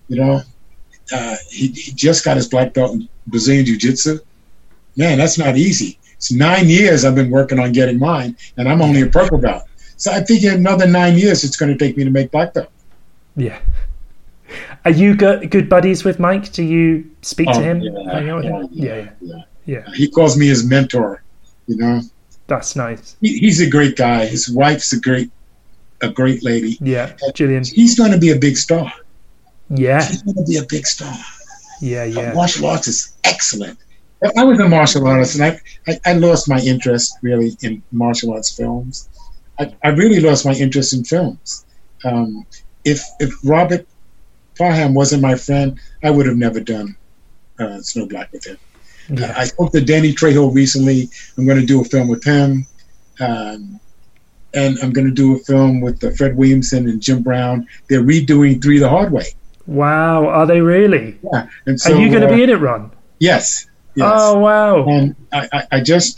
He just got his black belt in Brazilian Jiu-Jitsu. Man, that's not easy. It's 9 years I've been working on getting mine, and I'm only a purple belt. So I figure another 9 years it's going to take me to make black belt. Yeah. Are you good buddies with Mike? Do you speak to him? Yeah. He calls me his mentor, That's nice. He's a great guy. His wife's a great lady. Yeah, Gillian. He's going to be a big star. Yeah. He's going to be a big star. Yeah. Martial arts is excellent. I was a martial artist, and I lost my interest, really, in martial arts films. I really lost my interest in films. If Robert Parham wasn't my friend, I would have never done Snow Black with him. Yeah. I spoke to Danny Trejo recently. I'm going to do a film with him. And I'm going to do a film with Fred Williamson and Jim Brown. They're redoing 3 the Hard Way. Wow, are they really? Yeah. And so, are you going to be in it, Ron? Yes. Oh, wow. And I just,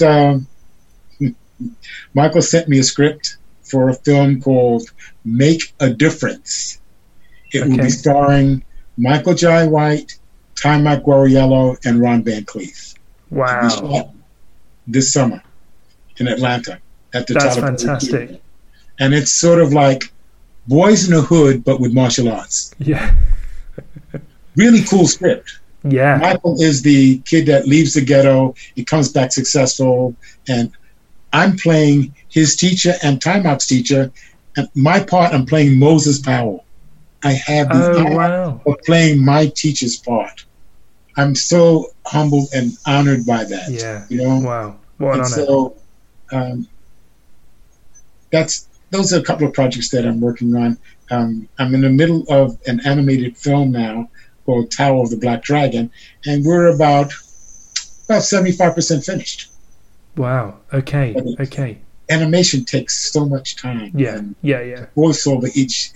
Michael sent me a script for a film called Make a Difference. It will be starring Michael Jai White, Ty Macguariello, and Ron Van Cleef. Wow. Shot this summer in Atlanta at the That's fantastic. Theater. And it's sort of like Boys in the Hood, but with martial arts. Yeah. Really cool script. Yeah. Michael is the kid that leaves the ghetto. He comes back successful. And I'm playing his teacher and Time Out's teacher. And my part, I'm playing Moses Powell. I have the honor of playing my teacher's part. I'm so humbled and honored by that. Yeah. Wow. What an honor. So those are a couple of projects that I'm working on. I'm in the middle of an animated film now called Tower of the Black Dragon, and we're about 75% finished. Wow. Okay. Animation takes so much time. Yeah. Voiceover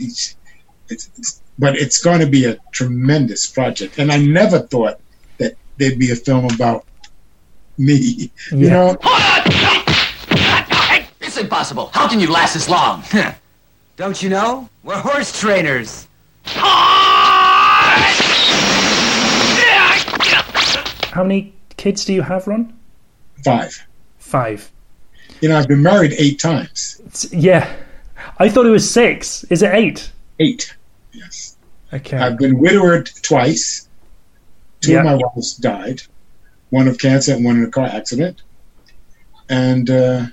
but it's going to be a tremendous project. And I never thought that there'd be a film about me. It's impossible. How can you last this long? Don't you know? We're horse trainers. How many kids do you have, Ron? 5. 5. I've been married 8 times. Yeah. I thought it was 6. Is it 8? 8. Yes. Okay. I've been widowed twice. 2 of my wives died. One of cancer and one in a car accident. And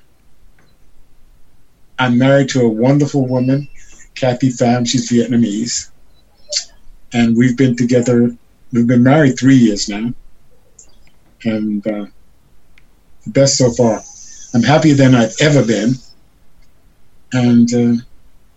I'm married to a wonderful woman, Kathy Pham. She's Vietnamese. And we've been married 3 years now. And the best so far. I'm happier than I've ever been. And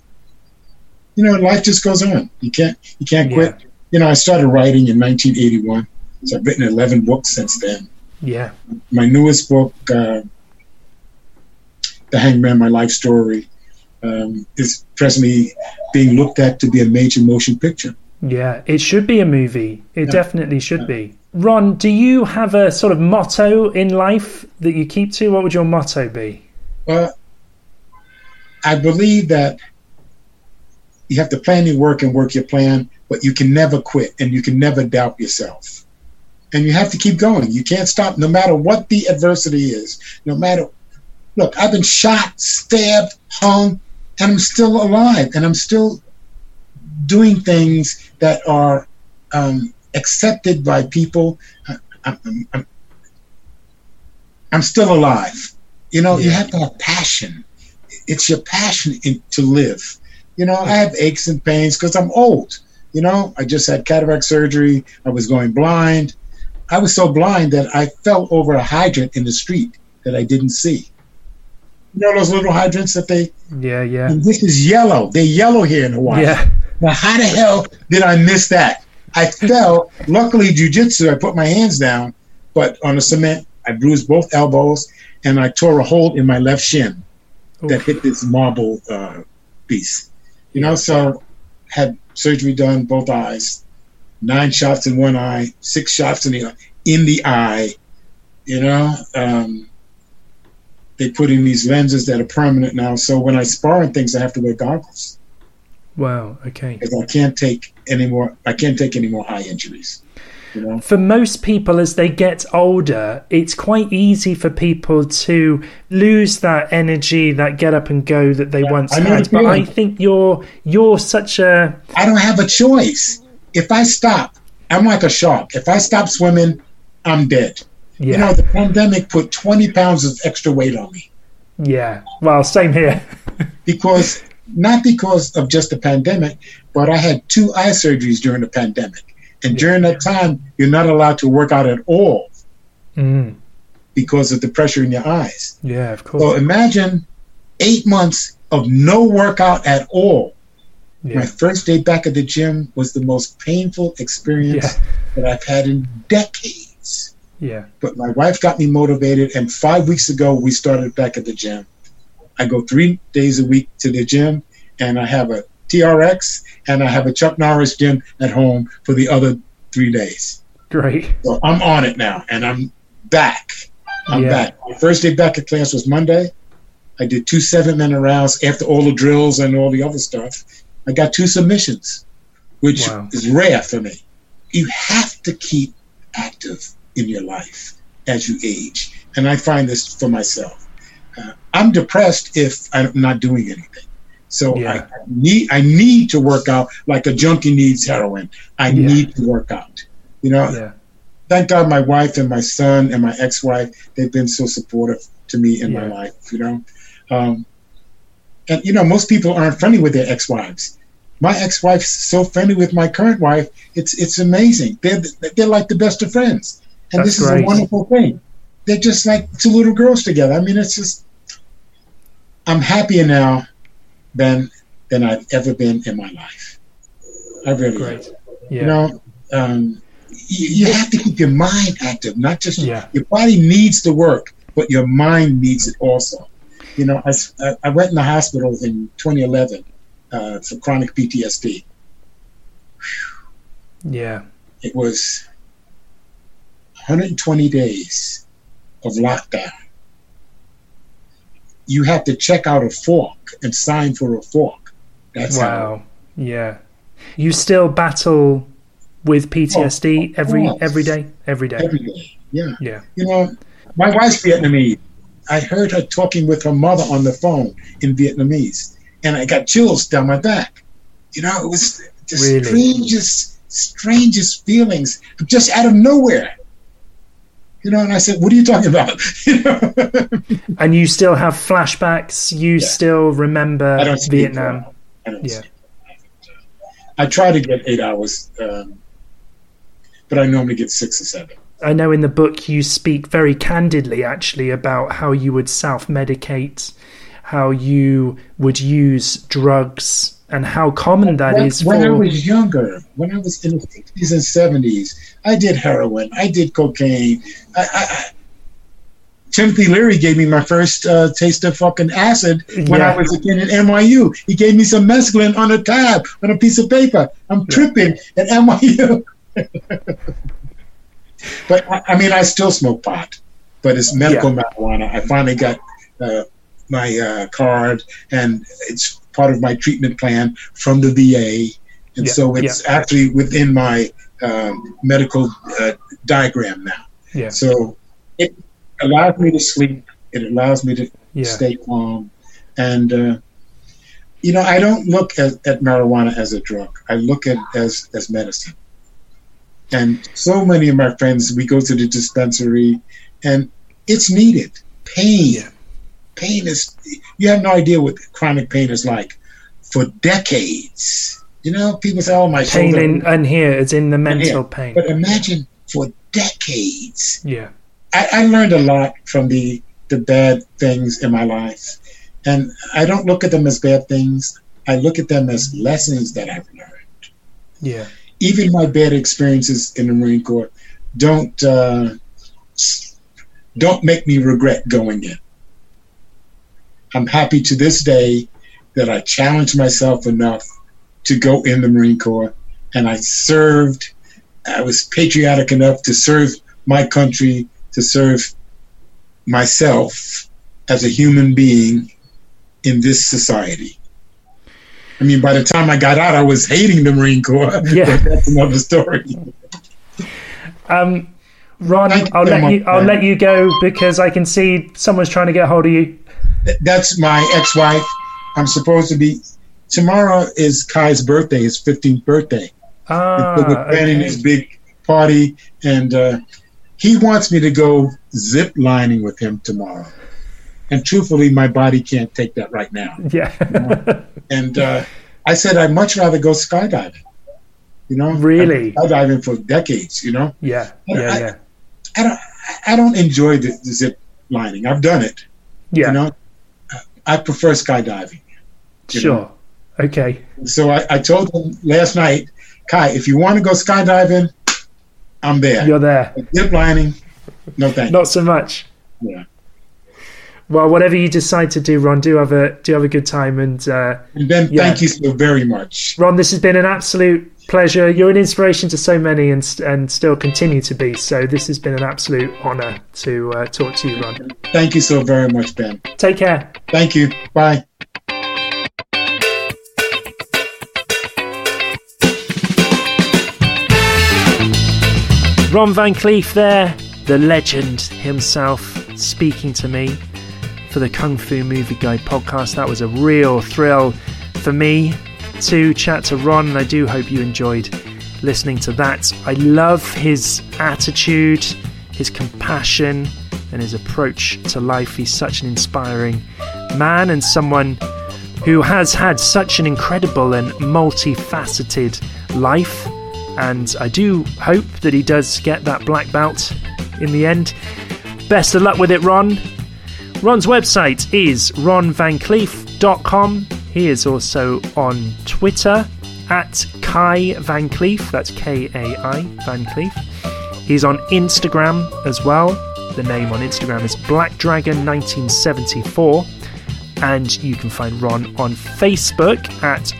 life just goes on. You can't quit. I started writing in 1981, so I've written 11 books since then. Yeah. My newest book, The Hangman, My Life Story, is presently being looked at to be a major motion picture. Yeah, it should be a movie. It definitely should be. Ron, do you have a sort of motto in life that you keep to? What would your motto be? Well, I believe that You have to plan your work and work your plan, but you can never quit and you can never doubt yourself. And you have to keep going. You can't stop no matter what the adversity is. Look, I've been shot, stabbed, hung, and I'm still alive. And I'm still doing things that are accepted by people. I'm still alive. You have to have passion. It's your passion to live. I have aches and pains because I'm old. I just had cataract surgery. I was going blind. I was so blind that I fell over a hydrant in the street that I didn't see. Those little hydrants that they... Yeah. And this is yellow. They're yellow here in Hawaii. Yeah. Now, how the hell did I miss that? I fell. Luckily, jiu-jitsu, I put my hands down, but on the cement, I bruised both elbows, and I tore a hole in my left shin that hit this marble piece. So had surgery done, both eyes, 9 shots in one eye, 6 shots in the eye. They put in these lenses that are permanent now. So when I spar and things, I have to wear goggles. Wow. Okay. Because I can't take any more eye injuries. For most people, as they get older, it's quite easy for people to lose that energy, that get up and go that they once had. But I think you're such a... I don't have a choice. If I stop, I'm like a shark. If I stop swimming, I'm dead. Yeah. The pandemic put 20 pounds of extra weight on me. Yeah. Well, same here. Not because of just the pandemic, but I had 2 eye surgeries during the pandemic. And during that time, you're not allowed to work out at all because of the pressure in your eyes. Yeah, of course. So imagine 8 months of no workout at all. Yeah. My first day back at the gym was the most painful experience that I've had in decades. Yeah. But my wife got me motivated, and 5 weeks ago, we started back at the gym. I go 3 days a week to the gym, and I have a TRX, and I have a Chuck Norris gym at home for the other 3 days. Great. So I'm on it now, and I'm back. I'm back. My first day back at class was Monday. I did 2 7-minute rounds after all the drills and all the other stuff. I got 2 submissions, which is rare for me. You have to keep active in your life as you age. And I find this for myself. I'm depressed if I'm not doing anything. So I need to work out like a junkie needs heroin. I need to work out. Thank God my wife and my son and my ex-wife, they've been so supportive to me in my life, And, most people aren't friendly with their ex-wives. My ex-wife's so friendly with my current wife, it's amazing. They're like the best of friends. And this is a wonderful thing. They're just like 2 little girls together. I mean, it's just, I'm happier now than I've ever been in my life. I really am. Yeah. You have to keep your mind active, not just your body needs to work, but your mind needs it also. I went in the hospital in 2011 for chronic PTSD. Yeah. It was 120 days of lockdown. You have to check out a fork and sign for a fork. That's how. Yeah. You still battle with PTSD every day? Every day. Every day. Yeah. Yeah. My wife's Vietnamese. I heard her talking with her mother on the phone in Vietnamese, and I got chills down my back. It was the strangest feelings, just out of nowhere. And I said, what are you talking about? And you still have flashbacks? You still remember Vietnam? I don't speak. I try to get 8 hours, but I normally get 6 or 7. I know in the book you speak very candidly, actually, about how you would self-medicate, how you would use drugs, and how common that is. When I was younger, when I was in the 60s and 70s, I did heroin, I did cocaine. Timothy Leary gave me my first taste of fucking acid when I was a kid at NYU. He gave me some mescaline on a tab, on a piece of paper. I'm tripping at NYU. But I still smoke pot, but it's medical marijuana. I finally got my card, and it's part of my treatment plan from the VA. And so it's actually within my medical diagram now. Yeah. So it allows me to sleep. It allows me to stay calm. And, I don't look at marijuana as a drug. I look at it as medicine. And so many of my friends, we go to the dispensary, and it's needed. Pain. Yeah. Pain is, you have no idea what chronic pain is like for decades. People say, oh, my shoulder. Pain and here, it's in the mental pain. But imagine for decades. Yeah. I learned a lot from the bad things in my life. And I don't look at them as bad things. I look at them as lessons that I've learned. Yeah. Even my bad experiences in the Marine Corps don't make me regret going in. I'm happy to this day that I challenged myself enough to go in the Marine Corps, and I served. I was patriotic enough to serve my country, to serve myself as a human being in this society. I mean, by the time I got out, I was hating the Marine Corps. Yeah. But that's another story. Ron, I'll let you go because I can see someone's trying to get hold of you. That's my ex-wife. I'm supposed to be. Tomorrow is Kai's birthday, his 15th birthday. So we're planning this big party, and he wants me to go zip lining with him tomorrow. And truthfully, my body can't take that right now. Yeah. And I said I'd much rather go skydiving. Really? I've been skydiving for decades. Yeah. I don't enjoy the zip lining. I've done it. Yeah. I prefer skydiving. Sure. Okay. So I told him last night, Kai, if you want to go skydiving, I'm there. You're there. Zip lining, no thank you. Not so much. Yeah. Well, whatever you decide to do, Ron, do have a good time. And then thank you so very much. Ron, this has been an absolute pleasure. You're an inspiration to so many and still continue to be. So this has been an absolute honor to talk to you, Ron. Thank you so very much, Ben. Take care. Thank you. Bye. Ron Van Clief there, the legend himself, speaking to me for the Kung Fu Movie Guide podcast. That was a real thrill for me to chat to Ron, and I do hope you enjoyed listening to that. I love his attitude, his compassion, and his approach to life. He's such an inspiring man and someone who has had such an incredible and multifaceted life. And I do hope that he does get that black belt in the end. Best of luck with it, Ron. Ron's website is ronvancleef.com. He is also on Twitter at Kai Van Clief. That's Kai Van Clief. He's on Instagram as well. The name on Instagram is BlackDragon1974. And you can find Ron on Facebook at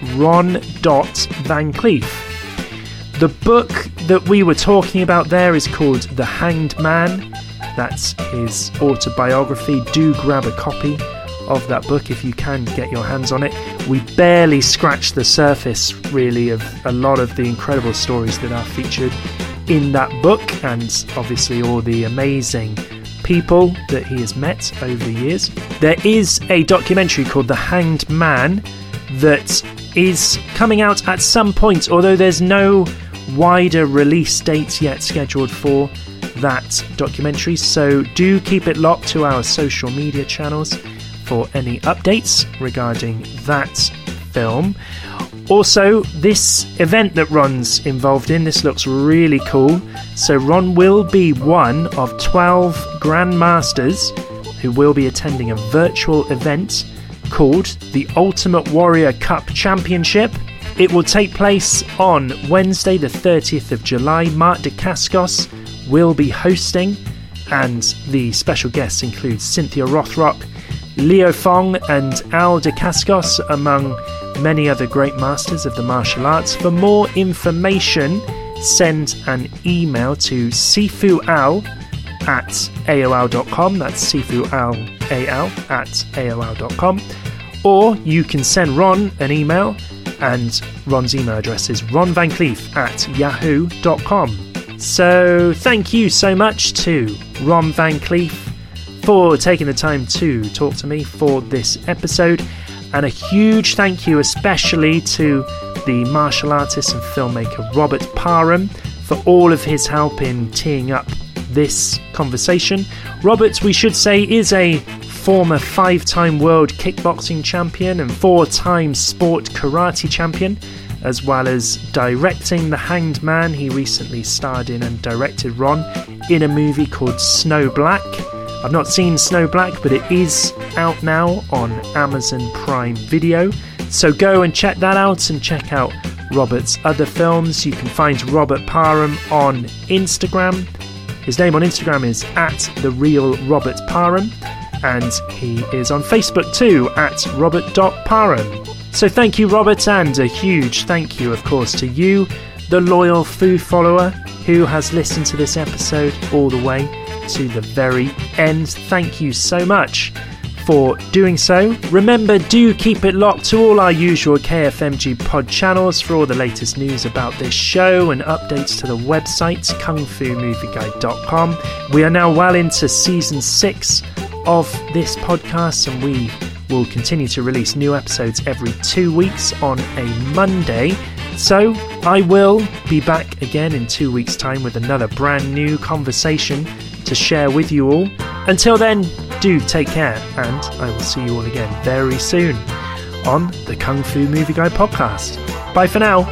ron.vancleef. The book that we were talking about there is called The Hanged Man. That's his autobiography. Do grab a copy of that book if you can get your hands on it. We barely scratched the surface, really, of a lot of the incredible stories that are featured in that book, and obviously all the amazing people that he has met over the years. There is a documentary called The Hanged Man that is coming out at some point, although there's no wider release dates yet scheduled for that documentary, so do keep it locked to our social media channels for any updates regarding that film. Also, this event that Ron's involved in, this looks really cool. So Ron will be one of 12 Grandmasters who will be attending a virtual event called the Ultimate Warrior Cup Championship. It will take place on Wednesday the 30th of July. Mark Dacascos will be hosting, and the special guests include Cynthia Rothrock, Leo Fong and Al Dacascos, among many other great masters of the martial arts. For more information, send an email to sifual@aol.com. That's sifual@aol.com. or you can send Ron an email, and Ron's email address is ronvancleef@yahoo.com. So thank you so much to Ron Van Cleef for taking the time to talk to me for this episode, and a huge thank you especially to the martial artist and filmmaker Robert Parham for all of his help in teeing up this conversation. Robert, we should say, is a former 5-time world kickboxing champion and 4-time sport karate champion, as well as directing The Hanged Man. He recently starred in and directed Ron in a movie called Snow Black. I've not seen Snow Black, but it is out now on Amazon Prime Video. So go and check that out and check out Robert's other films. You can find Robert Parham on Instagram. His name on Instagram is @TheRealRobertParham, and he is on Facebook too, @Robert.Parham. So thank you, Robert, and a huge thank you, of course, to you, the loyal Foo follower who has listened to this episode all the way to the very end. Thank you so much for doing so. Remember, do keep it locked to all our usual KFMG pod channels for all the latest news about this show and updates to the website kungfumovieguide.com. We are now well into season 6 of this podcast, and we will continue to release new episodes every 2 weeks on a Monday. So I will be back again in 2 weeks' time with another brand new conversation to share with you all. Until then, do take care, and I will see you all again very soon on the Kung Fu Movie Guide podcast. Bye for now.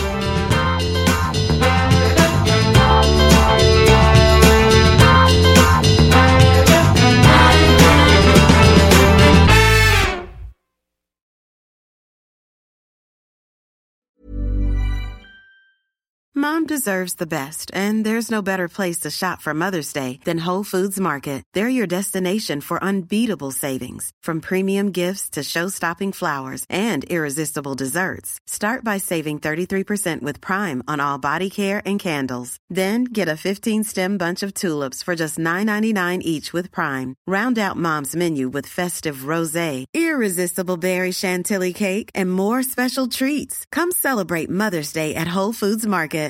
Mom deserves the best, and there's no better place to shop for Mother's Day than Whole Foods Market. They're your destination for unbeatable savings, from premium gifts to show-stopping flowers and irresistible desserts. Start by saving 33% with Prime on all body care and candles. Then get a 15-stem bunch of tulips for just $9.99 each with Prime. Round out Mom's menu with festive rosé, irresistible berry chantilly cake, and more special treats. Come celebrate Mother's Day at Whole Foods Market.